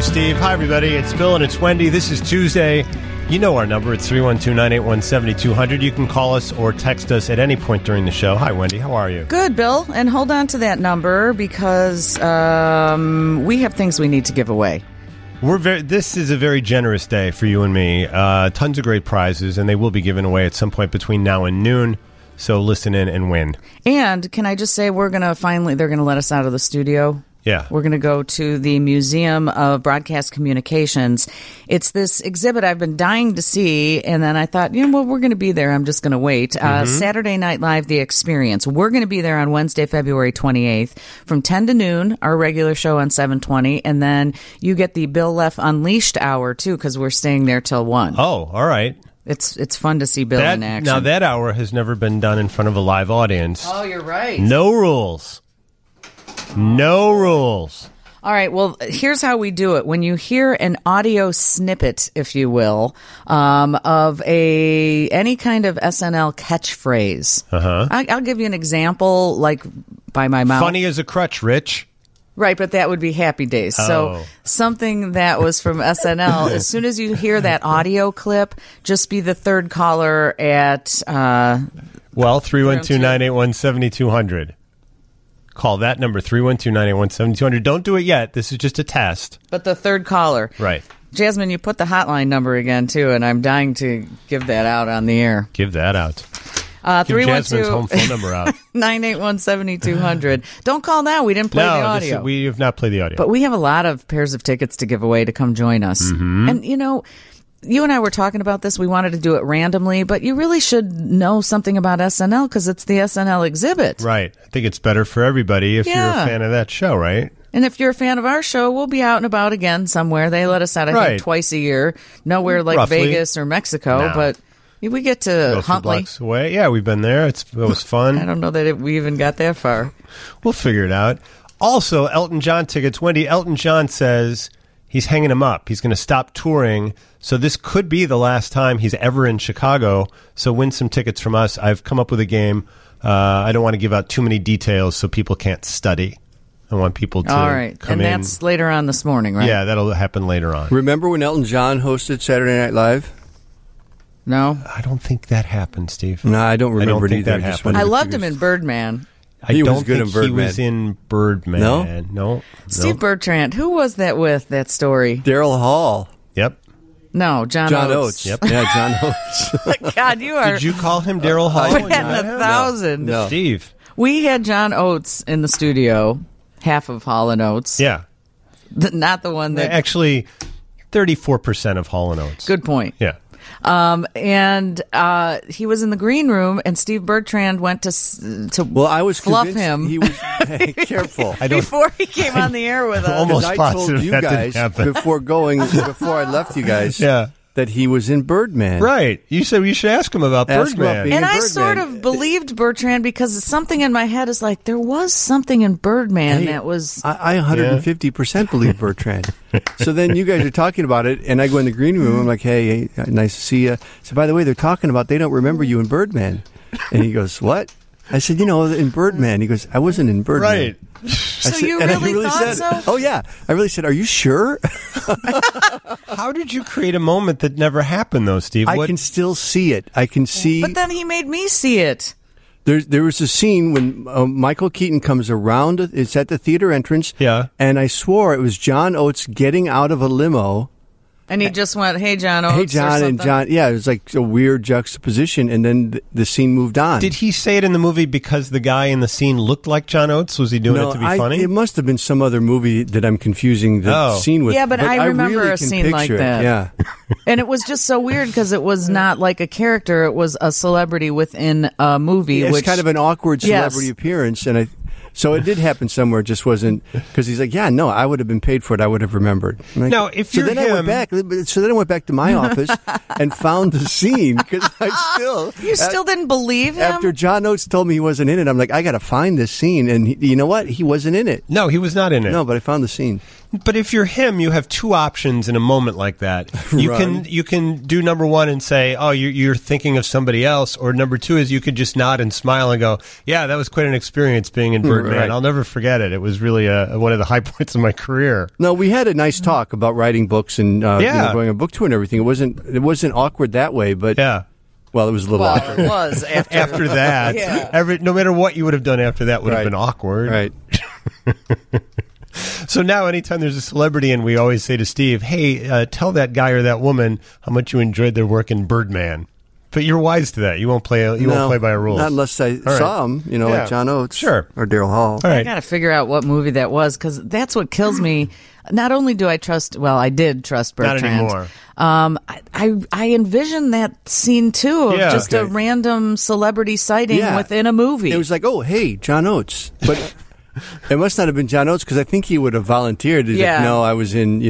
you, Steve. Hi, everybody. It's Bill and it's Wendy. This is Tuesday. You know our number. It's 312-981-7200. You can call us or text us at any point during the show. Hi, Wendy. How are you? Good, Bill. And hold on to that number because we have things we need to give away. This is a very generous day for you and me. Tons of great prizes, and they will be given away at some point between now and noon. So listen in and win. And can I just say they're going to let us out of the studio. Yeah. We're going to go to the Museum of Broadcast Communications. It's this exhibit I've been dying to see, and then I thought, we're going to be there. I'm just going to wait. Saturday Night Live, The Experience. We're going to be there on Wednesday, February 28th from 10 to noon, our regular show on 720, and then you get the Bill Leff Unleashed hour, too, because we're staying there till 1. Oh, all right. It's fun to see Bill in action. Now, that hour has never been done in front of a live audience. Oh, you're right. No rules. No rules. All right, well, here's how we do it. When you hear an audio snippet, if you will, of any kind of SNL catchphrase, I'll give you an example, like by my mouth. Funny as a crutch, Rich. Right, but that would be Happy Days. So something that was from SNL, as soon as you hear that audio clip, just be the third caller at... 312-981-7200. Call that number, 312-981-7200. Don't do it yet. This is just a test. But the third caller. Right. Jasmine, you put the hotline number again, too, and I'm dying to give that out on the air. Give that out. 312 Jasmine's home phone number out. 981-7200. Don't call now. We didn't play the audio. We have not played the audio. But we have a lot of pairs of tickets to give away to come join us. Mm-hmm. And, you and I were talking about this. We wanted to do it randomly, but you really should know something about SNL because it's the SNL exhibit. Right. I think it's better for everybody if you're a fan of that show, right? And if you're a fan of our show, we'll be out and about again somewhere. They let us out, I think, twice a year. Nowhere like Roughly. Vegas or Mexico, but we get to Huntley. Blocks away. Yeah, we've been there. It was fun. I don't know that we even got that far. We'll figure it out. Also, Elton John tickets. Wendy, Elton John says he's hanging him up. He's going to stop touring. So this could be the last time he's ever in Chicago. So win some tickets from us. I've come up with a game. I don't want to give out too many details so people can't study. I want people to come in. And that's later on this morning, right? Yeah, that'll happen later on. Remember when Elton John hosted Saturday Night Live? No. I don't think that happened, Steve. No, I don't remember it either. That happened. I loved him in Birdman. He was good in Birdman. He was in Birdman. No? Steve Bertrand. Who was that with, that story? Daryl Hall. Yep. No, John Oates. Yep. Yeah, John Oates. God, you are... Did you call him Daryl Hall? We're at 1,000. No. Steve. We had John Oates in the studio, half of Hall & Oates. Yeah. Not the one that... Actually, 34% of Hall & Oates. Good point. Yeah. And he was in the green room, and Steve Bertrand went to I was fluff him. He was careful. Before he came on the air with us. Almost I positive told you that guys didn't happen. before I left you guys that he was in Birdman. Right. You said we should ask him about Ask him Birdman. about being And in I Birdman. sort of believed Bertrand because something in my head is like, there was something in Birdman that was... I 150% believe Bertrand. So then you guys are talking about it, and I go in the green room. I'm like, hey, nice to see you. So by the way, they're talking about they don't remember you in Birdman. And he goes, what? I said, in Birdman. He goes, I wasn't in Birdman. Right. So you really thought so? Oh, yeah. I really said, are you sure? How did you create a moment that never happened, though, Steve? I can still see it. I can see... But then he made me see it. There was a scene when Michael Keaton comes around. It's at the theater entrance. Yeah. And I swore it was John Oates getting out of a limo. And he just went, hey, John Oates. Hey, John, and John. Yeah, it was like a weird juxtaposition, and then the scene moved on. Did he say it in the movie because the guy in the scene looked like John Oates? Was he doing it to be funny? It must have been some other movie that I'm confusing the scene with. Yeah, but I remember really a scene like picture it. that. Yeah. And it was just so weird because it was not like a character. It was a celebrity within a movie. It's which, kind of an awkward celebrity appearance, and so it did happen somewhere. It just wasn't because he's like, no, I would have been paid for it. I would have remembered. Like, now, if you're then I went back. So then I went back to my office and found the scene because you still didn't believe him after John Oates told me he wasn't in it. I'm like, I got to find this scene, and you know what? He wasn't in it. No, he was not in it. No, but I found the scene. But if you're him, you have two options in a moment like that. You can do number one and say, "Oh, you're thinking of somebody else," or number two is you could just nod and smile and go, "Yeah, that was quite an experience being in Birdman. Right. I'll never forget it. It was really one of the high points of my career." No, we had a nice talk about writing books and going on book tour and everything. It wasn't awkward that way, but yeah. Well, it was a little awkward. It was After that, Yeah. no matter what you would have done after that would have Right. been awkward. Right. So now anytime there's a celebrity in, we always say to Steve, "Hey, tell that guy or that woman how much you enjoyed their work in Birdman." But you're wise to that. You won't play by rules. Not unless I saw him, like John Oates or Daryl Hall. All right. I got to figure out what movie that was because that's what kills me. Not only do I trust, I did trust Bertrand. Not anymore. I envisioned that scene too of just a random celebrity sighting within a movie. It was like, oh, hey, John Oates. But it must not have been John Oates because I think he would have volunteered. He's like, no, I was in,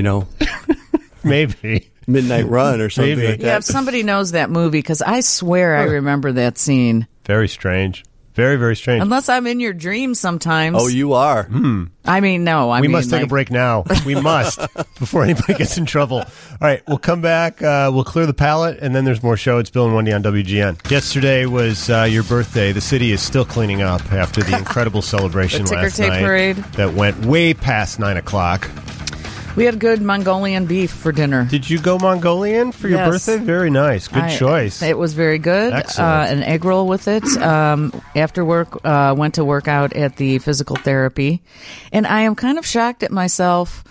maybe. Midnight Run or something like that. Yeah, if somebody knows that movie, because I swear I remember that scene. Very strange. Very, very strange. Unless I'm in your dreams sometimes. Oh, you are. I mean, no. We must take a break now. We must, before anybody gets in trouble. All right, we'll come back. We'll clear the palate, and then there's more show. It's Bill and Wendy on WGN. Yesterday was your birthday. The city is still cleaning up after the incredible celebration the last ticker tape night parade that went way past 9 o'clock. We had good Mongolian beef for dinner. Did you go Mongolian for your Yes. birthday? Very nice. Good choice. It was very good. Excellent. An egg roll with it. After work, went to work out at the physical therapy. And I am kind of shocked at myself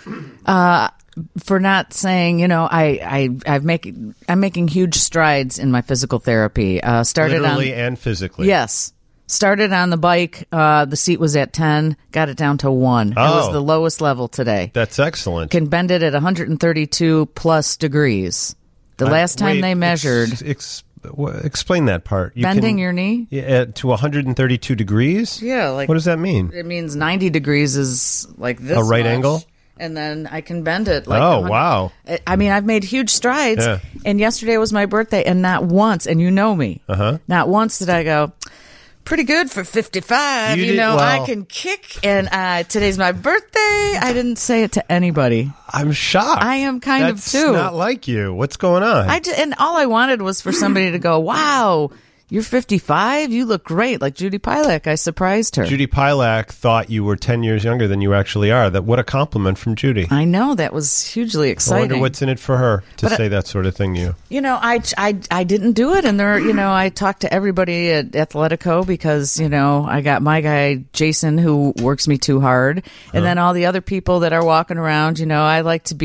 for not saying, I'm making huge strides in my physical therapy. Literally and physically. Yes. Started on the bike. The seat was at 10. Got it down to 1. It was the lowest level today. That's excellent. Can bend it at 132 plus degrees. The last time they measured. Explain that part. Bending your knee? Yeah, to 132 degrees? Yeah. What does that mean? It means 90 degrees is like this. A right much, angle? And then I can bend it. Like wow. I mean, I've made huge strides. Yeah. And yesterday was my birthday, and not once, and you know me, not once did I go, pretty good for 55. I can kick, and today's my birthday. I didn't say it to anybody. I'm shocked. I am kind of That's too. not like you. What's going on? And all I wanted was for somebody to go, wow, you're 55? You look great. Like Judy Pilak. I surprised her. Judy Pilak thought you were 10 years younger than you actually are. What a compliment from Judy. I know. That was hugely I exciting. wonder what's in it for her to say that sort of thing to you. I didn't do it. And I talked to everybody at Athletico because, I got my guy, Jason, who works me too hard. And then all the other people that are walking around, I like to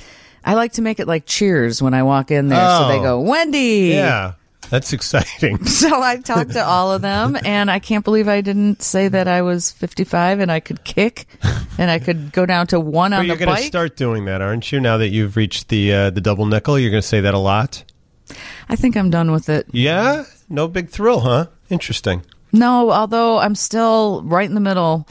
make it like Cheers when I walk in there. So they go, Wendy. Yeah. That's exciting. So I talked to all of them, and I can't believe I didn't say that I was 55 and I could kick and I could go down to 1 on the bike. You're going to start doing that, aren't you? Now that you've reached the double nickel, you're going to say that a lot? I think I'm done with it. Yeah? No big thrill, huh? Interesting. No, although I'm still right in the middle.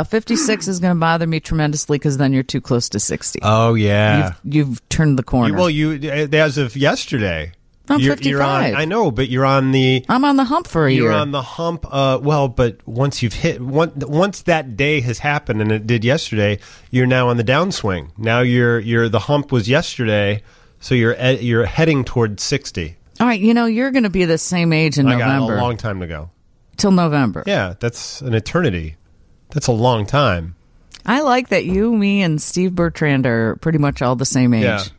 56 is going to bother me tremendously because then you're too close to 60. Oh, yeah. You've turned the corner. As of yesterday. I'm 55. I know, but you're on the... I'm on the hump for a year. You're on the hump. But once you've once that day has happened, and it did yesterday, you're now on the downswing. Now the hump was yesterday, so you're heading toward 60. All right, you're going to be the same age in November. I got a long time to go. Till November. Yeah, that's an eternity. That's a long time. I like that you, me, and Steve Bertrand are pretty much all the same age. Yeah.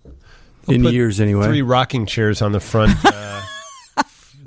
In years, anyway. 3 rocking chairs on the front, of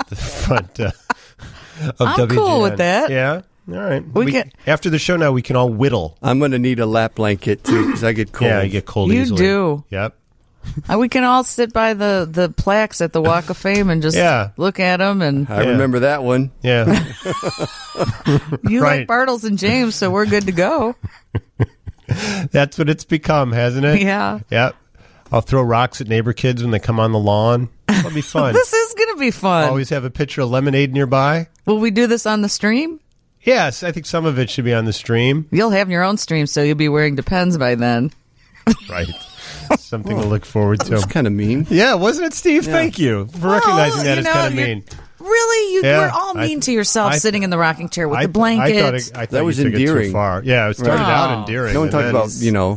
I'm WGN. cool with that. Yeah. All right. After the show now, we can all whittle. I'm going to need a lap blanket, too, because I get cold. Yeah, you get cold You easily. do. Yep. We can all sit by the plaques at the Walk of Fame and just look at them. And I remember that one. Yeah. You Right. like Bartles and James, so we're good to go. That's what it's become, hasn't it? Yeah. Yep. I'll throw rocks at neighbor kids when they come on the lawn. That'll be fun. This is going to be fun. Always have a pitcher of lemonade nearby. Will we do this on the stream? Yes, I think some of it should be on the stream. You'll have your own stream, so you'll be wearing Depends by then. Right. Something to look forward to. That's kind of mean. Yeah, wasn't it, Steve? Yeah. Thank you for recognizing that as kind of mean. Really? We're all mean to yourself sitting in the rocking chair with the blanket. I thought that was you took endearing. It too far. Yeah, it started out endearing. No one talked about,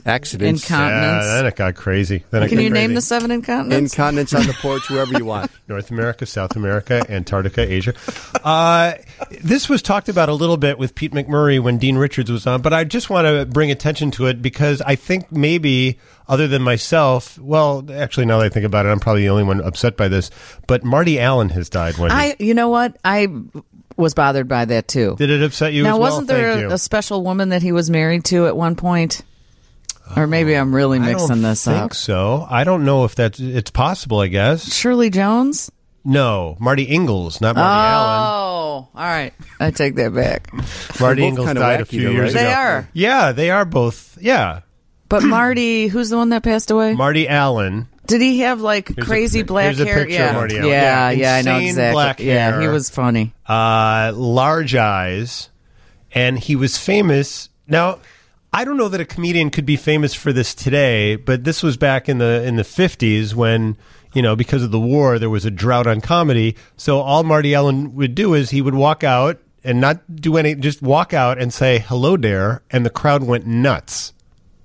Accidents. Incontinence. Then it got crazy. Then it Can got you name crazy. the 7 incontinents? Incontinence on the porch, wherever you want. North America, South America, Antarctica, Asia. This was talked about a little bit with Pete McMurray when Dean Richards was on, but I just want to bring attention to it because I think maybe, other than myself, well, actually, now that I think about it, I'm probably the only one upset by this, but Marty Allen has died, Wendy. You know what? I was bothered by that, too. Did it upset you Now, as well? wasn't there a special woman that he was married to at one point? Or maybe I'm really mixing this I don't up. think so. I don't know if it's possible, I guess. Shirley Jones? No, Marty Ingalls, not Marty Allen. Oh, all right. I take that back. Marty both Ingalls kinda died a wacky, few though, years right? ago. They are. Yeah, they are both. Yeah. But Marty, who's the one that passed away? Marty Allen. Did he have like crazy black here's a hair? picture of Yeah. Marty Allen. Yeah, Yeah, I know insane exactly. black Yeah, hair. he was funny. Large eyes, and he was famous. Now, I don't know that a comedian could be famous for this today, but this was back in the 50s when, because of the war, there was a drought on comedy. So all Marty Allen would do is he would walk out and not do just walk out and say, "Hello there," and the crowd went nuts.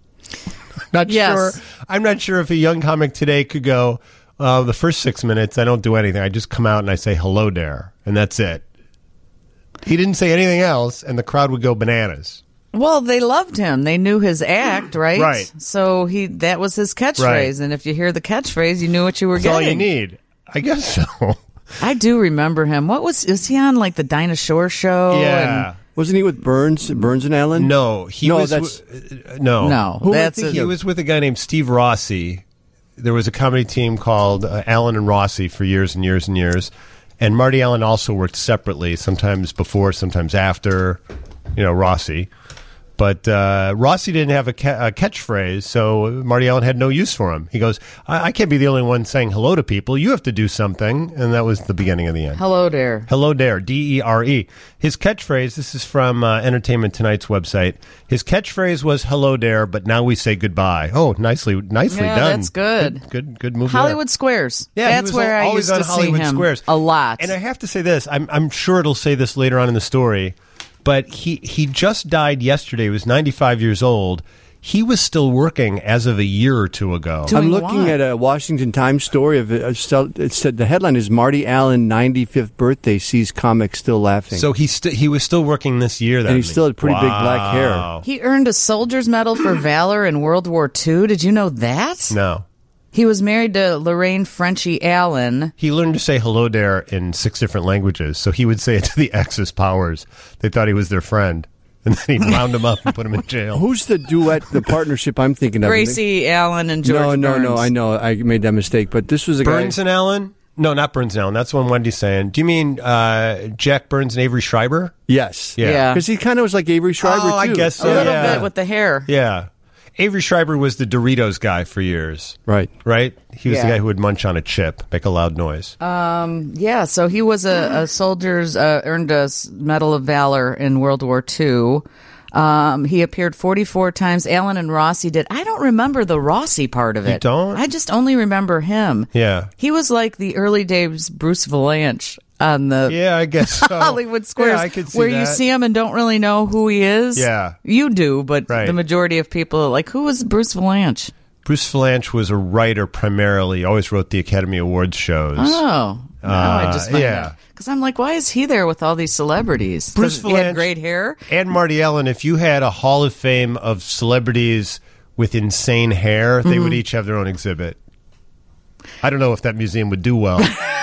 Yes. I'm not sure if a young comic today could go, the first 6 minutes, I don't do anything. I just come out and I say, "Hello there," and that's it. He didn't say anything else, and the crowd would go bananas. Well, they loved him. They knew his act, right? Right. So that was his catchphrase. Right. And if you hear the catchphrase, you knew what you were That's getting. all you need. I guess so. I do remember him. Is he on like the Dinah Shore show? Yeah. Wasn't he with Burns and Allen? No, he No, was. that's- No, Who am I that's thinking? a- He was with a guy named Steve Rossi. There was a comedy team called Allen and Rossi for years and years and years. And Marty Allen also worked separately, sometimes before, sometimes after, Rossi. But Rossi didn't have a catchphrase, so Marty Allen had no use for him. He goes, I can't be the only one saying hello to people. You have to do something. And that was the beginning of the end. Hello there. Hello there, D-E-R-E. His catchphrase, this is from Entertainment Tonight's website. His catchphrase was hello there, but now we say goodbye. Oh, nicely Yeah, done. that's good. Good move there. Hollywood Squares. Yeah, he that's was where I always used on to Hollywood see him Squares. a lot. And I have to say this, I'm sure it'll say this later on in the story, but he just died yesterday. He was 95 years old. He was still working as of a year or two ago. Doing I'm looking what? at a Washington Times story of it. It said the headline is Marty Allen 95th birthday sees comics still laughing. So he was still working this year. That And he still had pretty big black hair. Wow. He earned a Soldier's Medal for Valor in World War II. Did you know that? No. He was married to Lorraine Frenchie Allen. He learned to say hello there in 6 different languages, so he would say it to the Axis powers. They thought he was their friend, and then he wound him up and put him in jail. Who's the duet, the partnership I'm thinking of? Gracie Allen and George No, Burns. I know. I made that mistake. But this was a Burns guy. and Allen? No, not Burns and Allen. That's the one Wendy's saying. Do you mean Jack Burns and Avery Schreiber? Yes. Yeah. Because he kind of was like Avery Schreiber, Oh, too. I guess A so. little Yeah. bit with the hair. Yeah. Avery Schreiber was the Doritos guy for years, Right. right? He was the Yeah. guy who would munch on a chip, make a loud noise. Yeah, so he was a soldier's, earned a Medal of Valor in World War II. He appeared 44 times. Allen and Rossi did. I don't remember the Rossi part of it. You don't? I just only remember him. Yeah. He was like the early days Bruce Valanche on the Yeah, I guess so. Hollywood Squares, Yeah, I could see where that. you see him and don't really know who he is. Yeah. You do, but Right. the majority of people are like, who was Bruce Valanche? Bruce Valanche was a writer primarily, always wrote the Academy Awards shows. Oh, now I just find yeah. Because I'm like, why is he there with all these celebrities? Bruce He had Valanche- great hair. And Marty Allen, if you had a Hall of Fame of celebrities with insane hair, they would each have their own exhibit. I don't know if that museum would do well.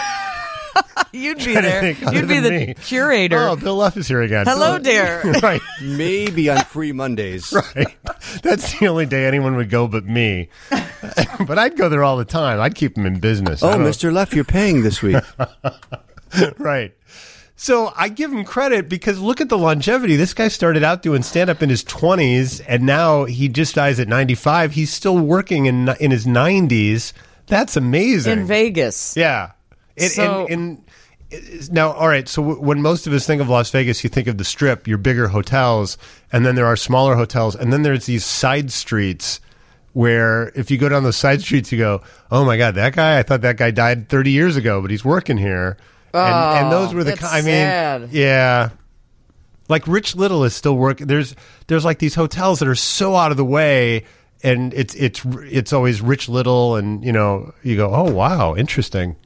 You'd be Trying to there. think other You'd be than the me. curator. Oh, Bill Luff is here again. Hello, dear. Right, Maybe on free Mondays. right. That's the only day anyone would go but me. But I'd go there all the time. I'd keep them in business. Oh, I don't- Mr. Leff, you're paying this week. Right. So I give him credit because look at the longevity. This guy started out doing stand-up in his 20s, and now he just dies at 95. He's still working in his 90s. That's amazing. In Vegas. Yeah. Now, all right, so when most of us think of Las Vegas, you think of the Strip, your bigger hotels, and then there are smaller hotels, and then there's these side streets where if you go down those side streets, you go, oh, my God, that guy, I thought that guy died 30 years ago, but he's working here. And those were that's sad. Yeah. Like Rich Little is still working. There's like these hotels that are so out of the way, and it's always Rich Little, and you go, oh wow, interesting.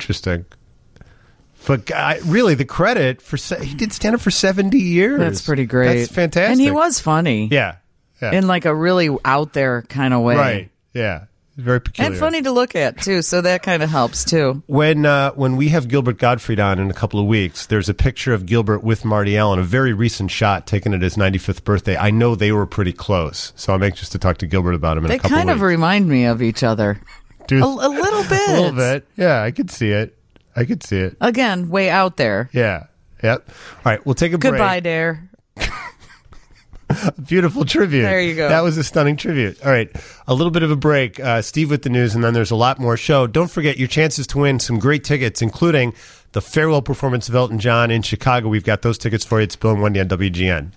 But really, the credit for he did stand up for 70 years. That's pretty great. That's fantastic. And he was funny. Yeah. In like a really out there kind of way. Right. Yeah. Very peculiar. And funny to look at, too. So that kind of helps, too. When we have Gilbert Gottfried on in a couple of weeks, there's a picture of Gilbert with Marty Allen, a very recent shot taken at his 95th birthday. I know they were pretty close, so I'm anxious to talk to Gilbert about him in a couple of weeks. They kind of remind me of each other. Dude, a little bit. A little bit. Yeah, I could see it. Again, way out there. Yeah. Yep. All right, we'll take a break. Goodbye, Dare. Beautiful tribute. There you go. That was a stunning tribute. All right, a little bit of a break. Steve with the news, and then there's a lot more show. Don't forget your chances to win some great tickets, including the farewell performance of Elton John in Chicago. We've got those tickets for you. It's Bill and Wendy on WGN.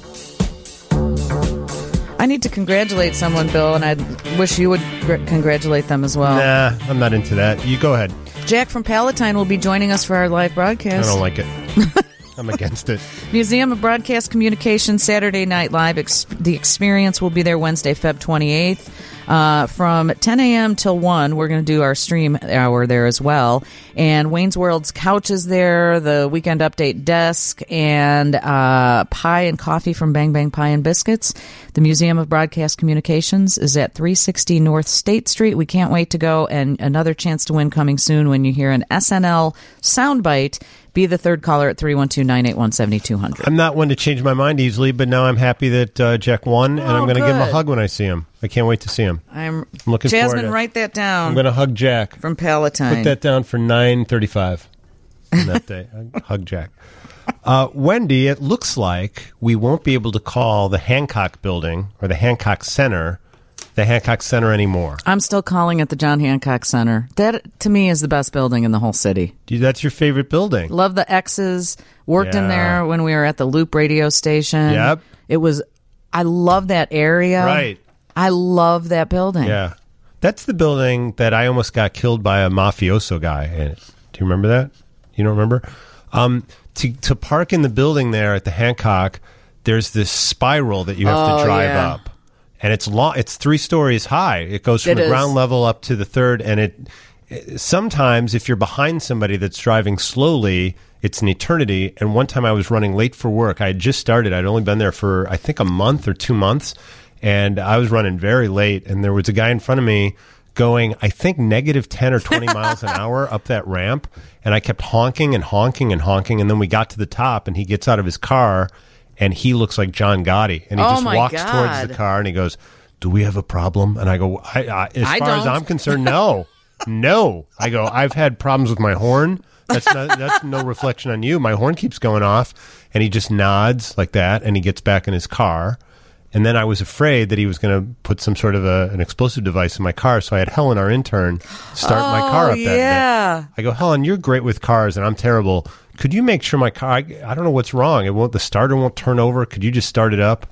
I need to congratulate someone, Bill, and I wish you would congratulate them as well. Nah, I'm not into that. You go ahead. Jack from Palatine will be joining us for our live broadcast. I don't like it. I'm against it. Museum of Broadcast Communication, Saturday Night Live. The Experience will be there Wednesday, Feb 28th. From 10 a.m. till 1, we're going to do our stream hour there as well. And Wayne's World's couch is there, the Weekend Update desk, and pie and coffee from Bang Bang Pie and Biscuits. The Museum of Broadcast Communications is at 360 North State Street. We can't wait to go, and another chance to win coming soon when you hear an SNL soundbite. Be the third caller at 312-981-7200. I'm not one to change my mind easily, but now I'm happy that Jack won, and I'm going to give him a hug when I see him. I can't wait to see him. I'm looking forward to it. Jasmine, write that down. I'm going to hug Jack. From Palatine. Put that down for 9:35 on that day. Hug Jack. Wendy, it looks like we won't be able to call the Hancock Building or the Hancock Center the Hancock Center anymore. I'm still calling it the John Hancock Center. That, to me, is the best building in the whole city. That's your favorite building. Love the X's. Worked in there when we were at the Loop radio station. Yep. I love that area. Right. I love that building. Yeah. That's the building that I almost got killed by a mafioso guy in it. Do you remember that? You don't remember? To park in the building there at the Hancock, there's this spiral that you have to drive up. And it's long. It's 3 stories high. It goes from the ground level up to the third. And it sometimes, if you're behind somebody that's driving slowly, it's an eternity. And one time I was running late for work. I had just started. I'd only been there for, I think, a month or 2 months. And I was running very late. And there was a guy in front of me going, I think, negative 10 or 20 miles an hour up that ramp. And I kept honking and honking and honking. And then we got to the top, and he gets out of his car. And he looks like John Gotti. And he just walks towards the car and he goes, do we have a problem? And I go, as far as I'm concerned, no. No. I go, I've had problems with my horn. That's no reflection on you. My horn keeps going off. And he just nods like that. And he gets back in his car. And then I was afraid that he was going to put some sort of an explosive device in my car. So I had Helen, our intern, start my car up that day. I go, Helen, you're great with cars and I'm terrible. Could you make sure my car, I don't know what's wrong. The starter won't turn over. Could you just start it up?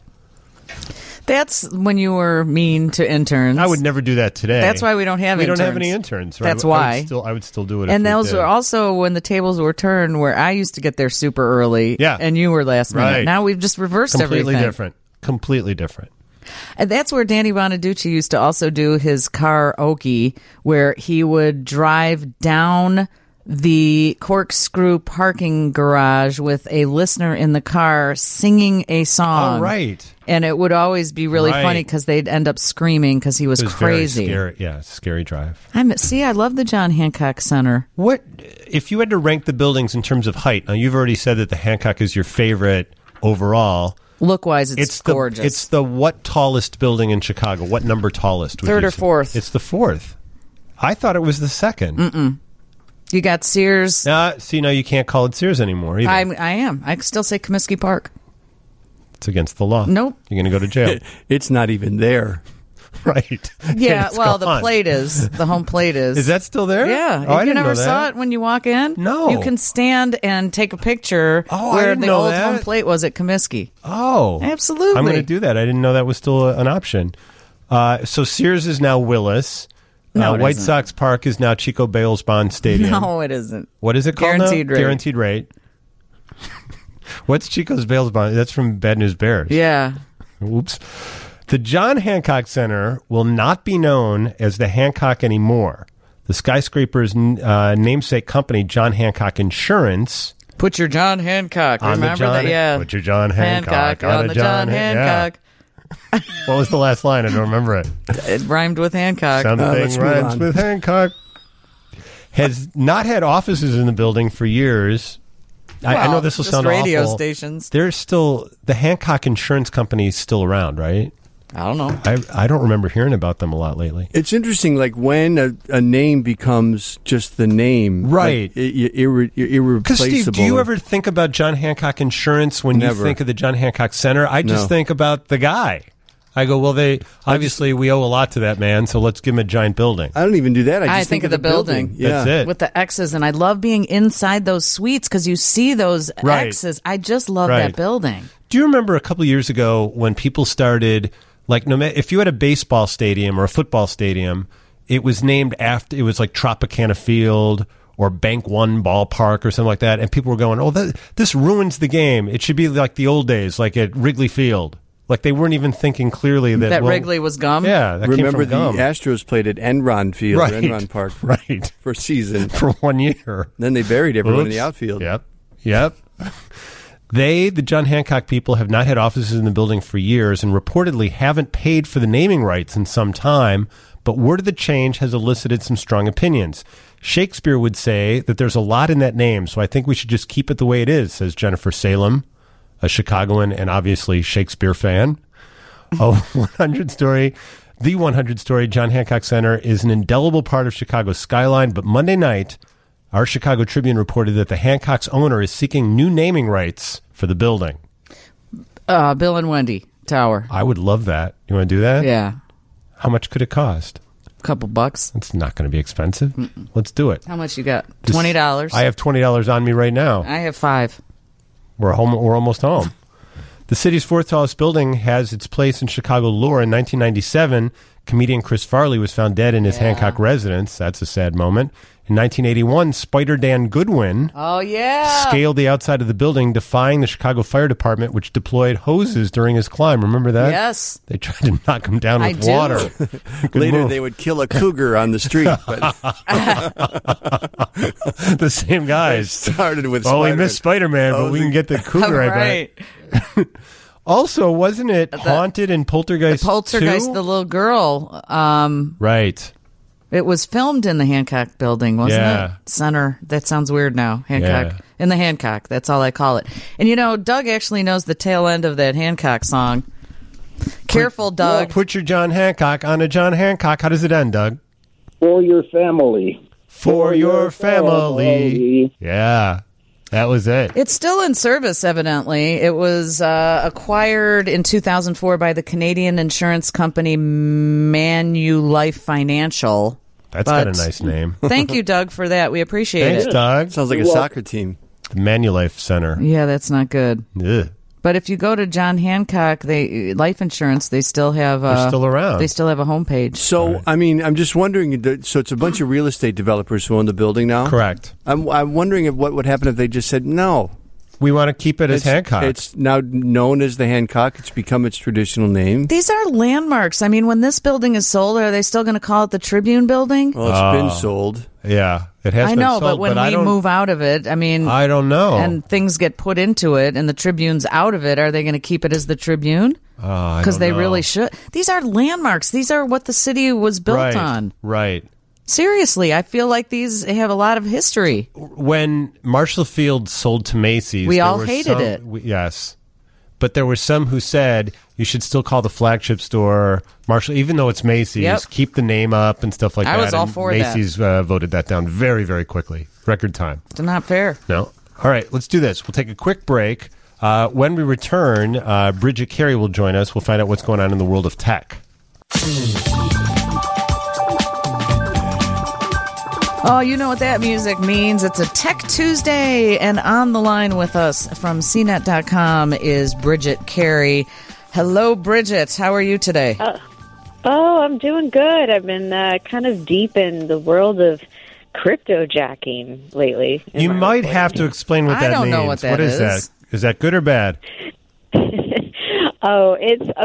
That's when you were mean to interns. I would never do that today. That's why we don't have interns. We don't have any interns. Right? That's why. I would still do it. And those were also when the tables were turned where I used to get there super early. Yeah. And you were last minute. Now we've just reversed everything. Completely different. And that's where Danny Bonaducci used to also do his karaoke, where he would drive down the corkscrew parking garage with a listener in the car singing a song. Oh, right. And it would always be really funny because they'd end up screaming because he was crazy. Very scary. Scary drive. I love the John Hancock Center. What if you had to rank the buildings in terms of height? Now, you've already said that the Hancock is your favorite overall. Look-wise, it's gorgeous. It's the what tallest building in Chicago? What number tallest? Third or fourth. It's the fourth. I thought it was the second. Mm-mm. You got Sears. See, now you can't call it Sears anymore either. I am. I still say Comiskey Park. It's against the law. Nope. You're going to go to jail. It's not even there. Right. Yeah, well, the plate is. The home plate is. Is that still there? Yeah. Oh, you never saw it when you walk in? No. You can stand and take a picture where the old home plate was at Comiskey. Oh. Absolutely. I'm going to do that. I didn't know that was still an option. So Sears is now Willis. No, White Sox Park is now Chico Bales Bond Stadium. No, it isn't. What is it called Guaranteed now? Rate. Guaranteed Rate. What's Chico's Bales Bond? That's from Bad News Bears. Yeah. Oops. The John Hancock Center will not be known as the Hancock anymore. The skyscraper's namesake company, John Hancock Insurance. Put your John Hancock. Remember that? Yeah. Put your John Hancock on the John Hancock. Yeah. What was the last line? I don't remember it. It rhymed with Hancock. Something rhymes with Hancock. Has not had offices in the building for years. I know this will sound radio awful. Stations. There's still the Hancock Insurance Company is still around, right? I don't know. I don't remember hearing about them a lot lately. It's interesting, like when a name becomes just the name, right? Like, irreplaceable. Because Steve, do you ever think about John Hancock Insurance when you think of the John Hancock Center? I just think about the guy. I go, well, we owe a lot to that man, so let's give him a giant building. I don't even do that. I just think of the building. Yeah. That's it. With the X's, and I love being inside those suites because you see those X's. I just love that building. Do you remember a couple of years ago when people started, like, no matter if you had a baseball stadium or a football stadium, it was named after, it was like Tropicana Field or Bank One Ballpark or something like that, and people were going, this ruins the game. It should be like the old days, like at Wrigley Field. Like they weren't even thinking clearly that Wrigley was gum. Yeah, that remember came from the gum. Astros played at Enron Field, Enron Park, right, for a season for 1 year. Then they buried everyone in the outfield. Yep. The John Hancock people, have not had offices in the building for years and reportedly haven't paid for the naming rights in some time. But word of the change has elicited some strong opinions. Shakespeare would say that there's a lot in that name, so I think we should just keep it the way it is, says Jennifer Salem, a Chicagoan and obviously Shakespeare fan. The 100-story John Hancock Center is an indelible part of Chicago's skyline, but Monday night, our Chicago Tribune reported that the Hancock's owner is seeking new naming rights for the building. Bill and Wendy Tower. I would love that. You want to do that? Yeah. How much could it cost? A couple bucks. It's not going to be expensive. Mm-mm. Let's do it. How much you got? $20. I have $20 on me right now. I have $5. We're home. We're almost home. The city's fourth tallest building has its place in Chicago lore. In 1997, comedian Chris Farley was found dead in his Hancock residence. That's a sad moment. In 1981, Spider Dan Goodwin scaled the outside of the building, defying the Chicago Fire Department, which deployed hoses during his climb. Remember that? Yes. They tried to knock him down with water. Later, they would kill a cougar on the street. But the same guys. Started with we missed Spider-Man, but we can get the cougar, I bet. Also, wasn't it Haunted and Poltergeist? The Poltergeist, too? the little girl. Right. It was filmed in the Hancock building, wasn't it? Center. That sounds weird now. Hancock. Yeah. In the Hancock. That's all I call it. And Doug actually knows the tail end of that Hancock song. Careful, Doug. Put your John Hancock on a John Hancock. How does it end, Doug? For your family. For your family. Yeah. That was it. It's still in service, evidently. It was acquired in 2004 by the Canadian insurance company Manulife Financial. That's got a nice name. Thank you, Doug, for that. We appreciate Thanks, it. Doug. Sounds like a soccer team. The Manulife Center. Yeah, that's not good. Ugh. But if you go to John Hancock, life insurance, they still have. They're still around. They still have a homepage. So, I mean, I'm just wondering. So, it's a bunch of real estate developers who own the building now. Correct. I'm wondering what would happen if they just said no. We want to keep it as Hancock. It's now known as the Hancock. It's become its traditional name. These are landmarks. I mean, when this building is sold, are they still going to call it the Tribune Building? Well, it's been sold. Yeah, it has. I been know, sold, but when we move out of it, I mean, I don't know. And things get put into it, and the Tribune's out of it. Are they going to keep it as the Tribune? Because they really should. These are landmarks. These are what the city was built on. Right. Seriously, I feel like these have a lot of history. When Marshall Field sold to Macy's, we all hated it. Yes. But there were some who said you should still call the flagship store Marshall, even though it's Macy's. Yep. Keep the name up and stuff like that. I was all for that. Macy's voted that down very, very quickly. Record time. It's not fair. No. All right, let's do this. We'll take a quick break. When we return, Bridget Carey will join us. We'll find out what's going on in the world of tech. Oh, you know what that music means. It's a Tech Tuesday, and on the line with us from CNET.com is Bridget Carey. Hello, Bridget. How are you today? I'm doing good. I've been kind of deep in the world of cryptojacking lately. You might have to explain what that means. I don't know what that is. What is that? Is that good or bad? Oh, it's okay.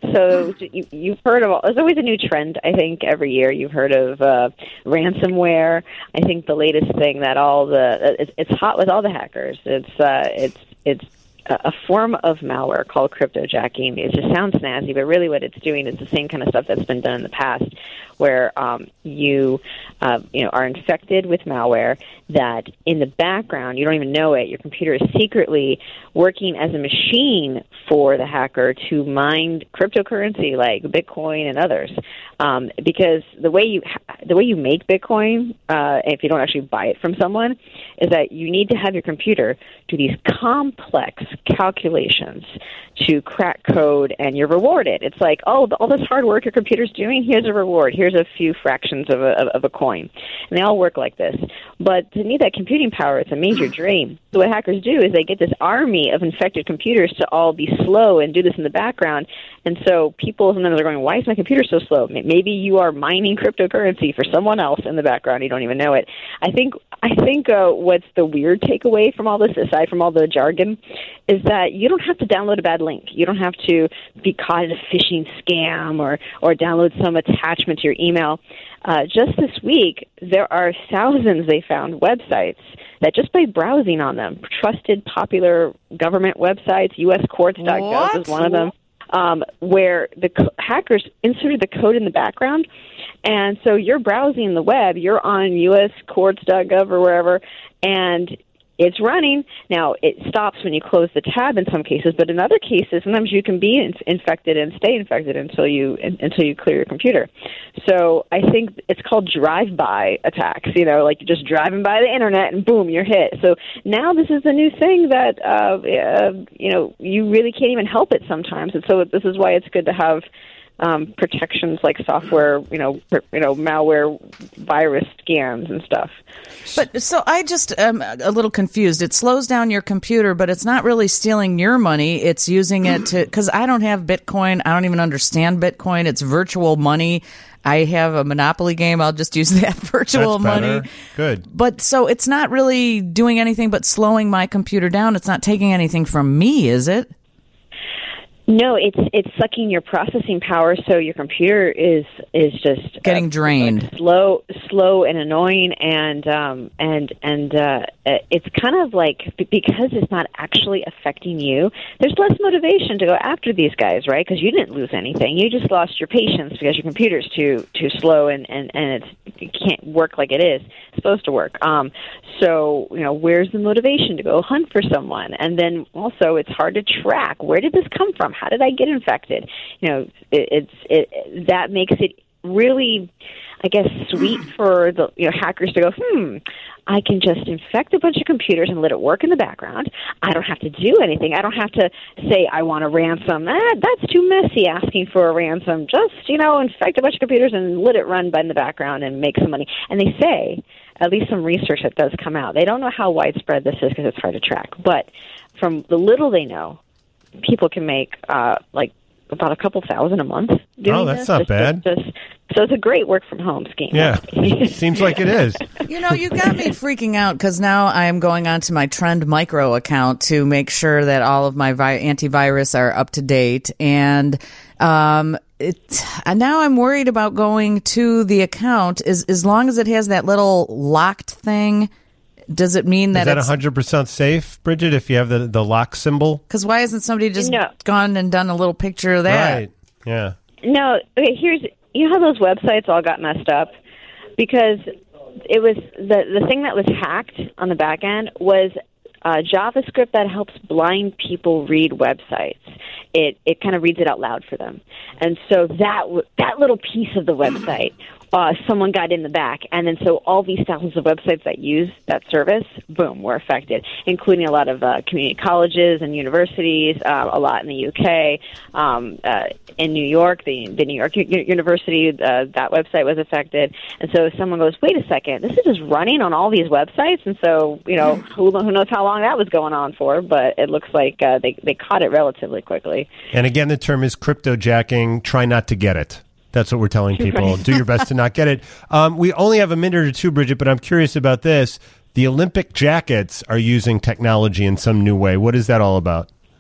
So you've heard of there's always a new trend, I think, every year. You've heard of ransomware. I think the latest thing that it's hot with all the hackers. It's a form of malware called cryptojacking. It just sounds snazzy, but really what it's doing is the same kind of stuff that's been done in the past, where you are infected with malware that in the background, you don't even know it, your computer is secretly working as a machine for the hacker to mine cryptocurrency like Bitcoin and others. Because the way you make Bitcoin, if you don't actually buy it from someone, is that you need to have your computer do these complex calculations to crack code, and you're rewarded. It's like, all this hard work your computer's doing, here's a reward. Here's a few fractions of a coin. And they all work like this. But to me, that computing power is a major dream. So what hackers do is they get this army of infected computers to all be slow and do this in the background. And so people sometimes are going, why is my computer so slow? Maybe you are mining cryptocurrency for someone else in the background. You don't even know it. I think what's the weird takeaway from all this, aside from all the jargon, is that you don't have to download a bad link. You don't have to be caught in a phishing scam or download some attachment to your email. Just this week, there are thousands, they found, websites that just by browsing on them, trusted, popular government websites, uscourts.gov is one of them, where the hackers inserted the code in the background. And so you're browsing the web, you're on uscourts.gov or wherever, and it's running. Now, it stops when you close the tab in some cases, but in other cases, sometimes you can be infected and stay infected until you clear your computer. So I think it's called drive-by attacks, like you're just driving by the internet and boom, you're hit. So now this is the new thing that, you really can't even help it sometimes. And so this is why it's good to have protections like software, malware, virus scans and stuff. But so I just am a little confused. It slows down your computer, but it's not really stealing your money. It's using it because I don't have Bitcoin. I don't even understand Bitcoin. It's virtual money. I have a Monopoly game. I'll just use that virtual money. Good. But so it's not really doing anything but slowing my computer down. It's not taking anything from me, is it? No, it's sucking your processing power, so your computer is just getting drained, slow and annoying, and it's kind of like, because it's not actually affecting you, there's less motivation to go after these guys, right? Because you didn't lose anything, you just lost your patience because your computer's too slow and it can't work like it is supposed to work. So where's the motivation to go hunt for someone? And then also, it's hard to track, where did this come from? How did I get infected? That makes it really, I guess, sweet for the hackers to go, I can just infect a bunch of computers and let it work in the background. I don't have to do anything. I don't have to say I want a ransom. That's too messy, asking for a ransom. Just, infect a bunch of computers and let it run in the background and make some money. And they say, at least some research that does come out, they don't know how widespread this is because it's hard to track. But from the little they know, people can make about a couple thousand a month doing that's not bad. So it's a great work from home scheme. Yeah, seems like it is. You got me freaking out because now I am going onto my Trend Micro account to make sure that all of my antivirus are up to date, and now I'm worried about going to the account. As long as it has that little locked thing. Does it mean that it's 100% safe, Bridget, if you have the lock symbol? Because why hasn't somebody just gone and done a little picture of that? Right, yeah. No, okay, how those websites all got messed up? Because it was, the thing that was hacked on the back end was JavaScript that helps blind people read websites. It kind of reads it out loud for them. And so that little piece of the website, someone got in the back, and then so all these thousands of websites that use that service, boom, were affected, including a lot of community colleges and universities, a lot in the UK, in New York, the New York University, that website was affected. And so someone goes, wait a second, this is just running on all these websites? And so, who knows how long that was going on for, but it looks like they caught it relatively quickly. And again, the term is cryptojacking. Try not to get it. That's what we're telling people. Do your best to not get it. We only have a minute or two, Bridget, but I'm curious about this. The Olympic jackets are using technology in some new way. What is that all about?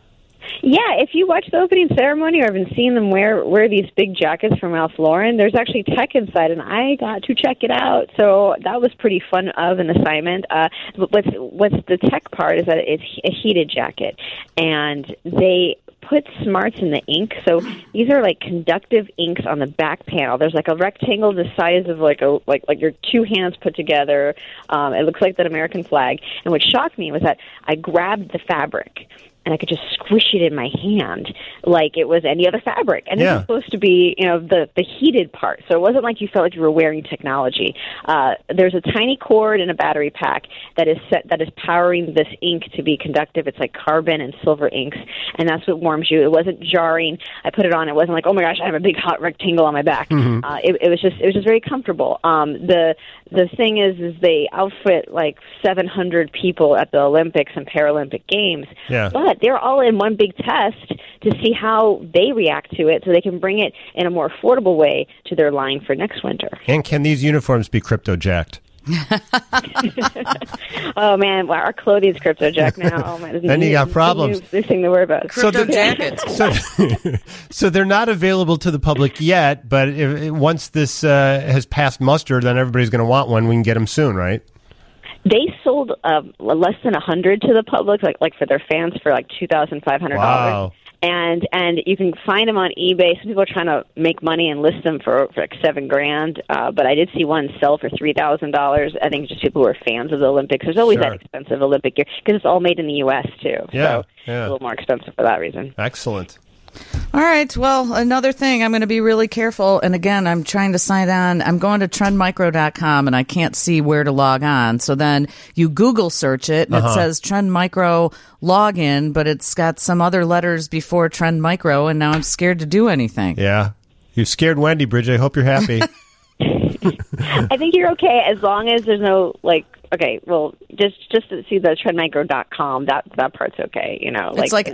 Yeah, if you watch the opening ceremony or have been seeing them wear these big jackets from Ralph Lauren, there's actually tech inside, and I got to check it out. So that was pretty fun of an assignment. What's the tech part is that it's a heated jacket, and they put smarts in the ink. So these are like conductive inks on the back panel. There's like a rectangle the size of like your two hands put together. It looks like that American flag. And what shocked me was that I grabbed the fabric and I could just squish it in my hand like it was any other fabric. And this is supposed to be, the heated part. So it wasn't like you felt like you were wearing technology. There's a tiny cord and a battery pack that is powering this ink to be conductive. It's like carbon and silver inks, and that's what warms you. It wasn't jarring. I put it on. It wasn't like, oh my gosh, I have a big hot rectangle on my back. It was just very comfortable. The thing is they outfit like 700 people at the Olympics and Paralympic Games. Yeah. But they're all in one big test to see how they react to it so they can bring it in a more affordable way to their line for next winter. And can these uniforms be crypto-jacked? Oh, man, our clothing's crypto-jacked now. Oh, man, then you got problems. This thing to worry about. Crypto jackets. So they're not available to the public yet, but once this has passed muster, then everybody's going to want one. We can get them soon, right? They sold less than 100 to the public, like for their fans, for like $2,500. Wow. And you can find them on eBay. Some people are trying to make money and list them for like $7,000. But I did see one sell for $3,000. I think just people who are fans of the Olympics. There's always that expensive Olympic gear because it's all made in the U.S. too. Yeah, so it's a little more expensive for that reason. Excellent. All right. Well, another thing, I'm going to be really careful. And again, I'm trying to sign on. I'm going to trendmicro.com and I can't see where to log on. So then you Google search it and it says Trend Micro login, but it's got some other letters before Trend Micro. And now I'm scared to do anything. Yeah. You've scared Wendy, Bridget. I hope you're happy. I think you're okay as long as there's no okay, well, just to see the trendmicro.com, that part's okay, It's like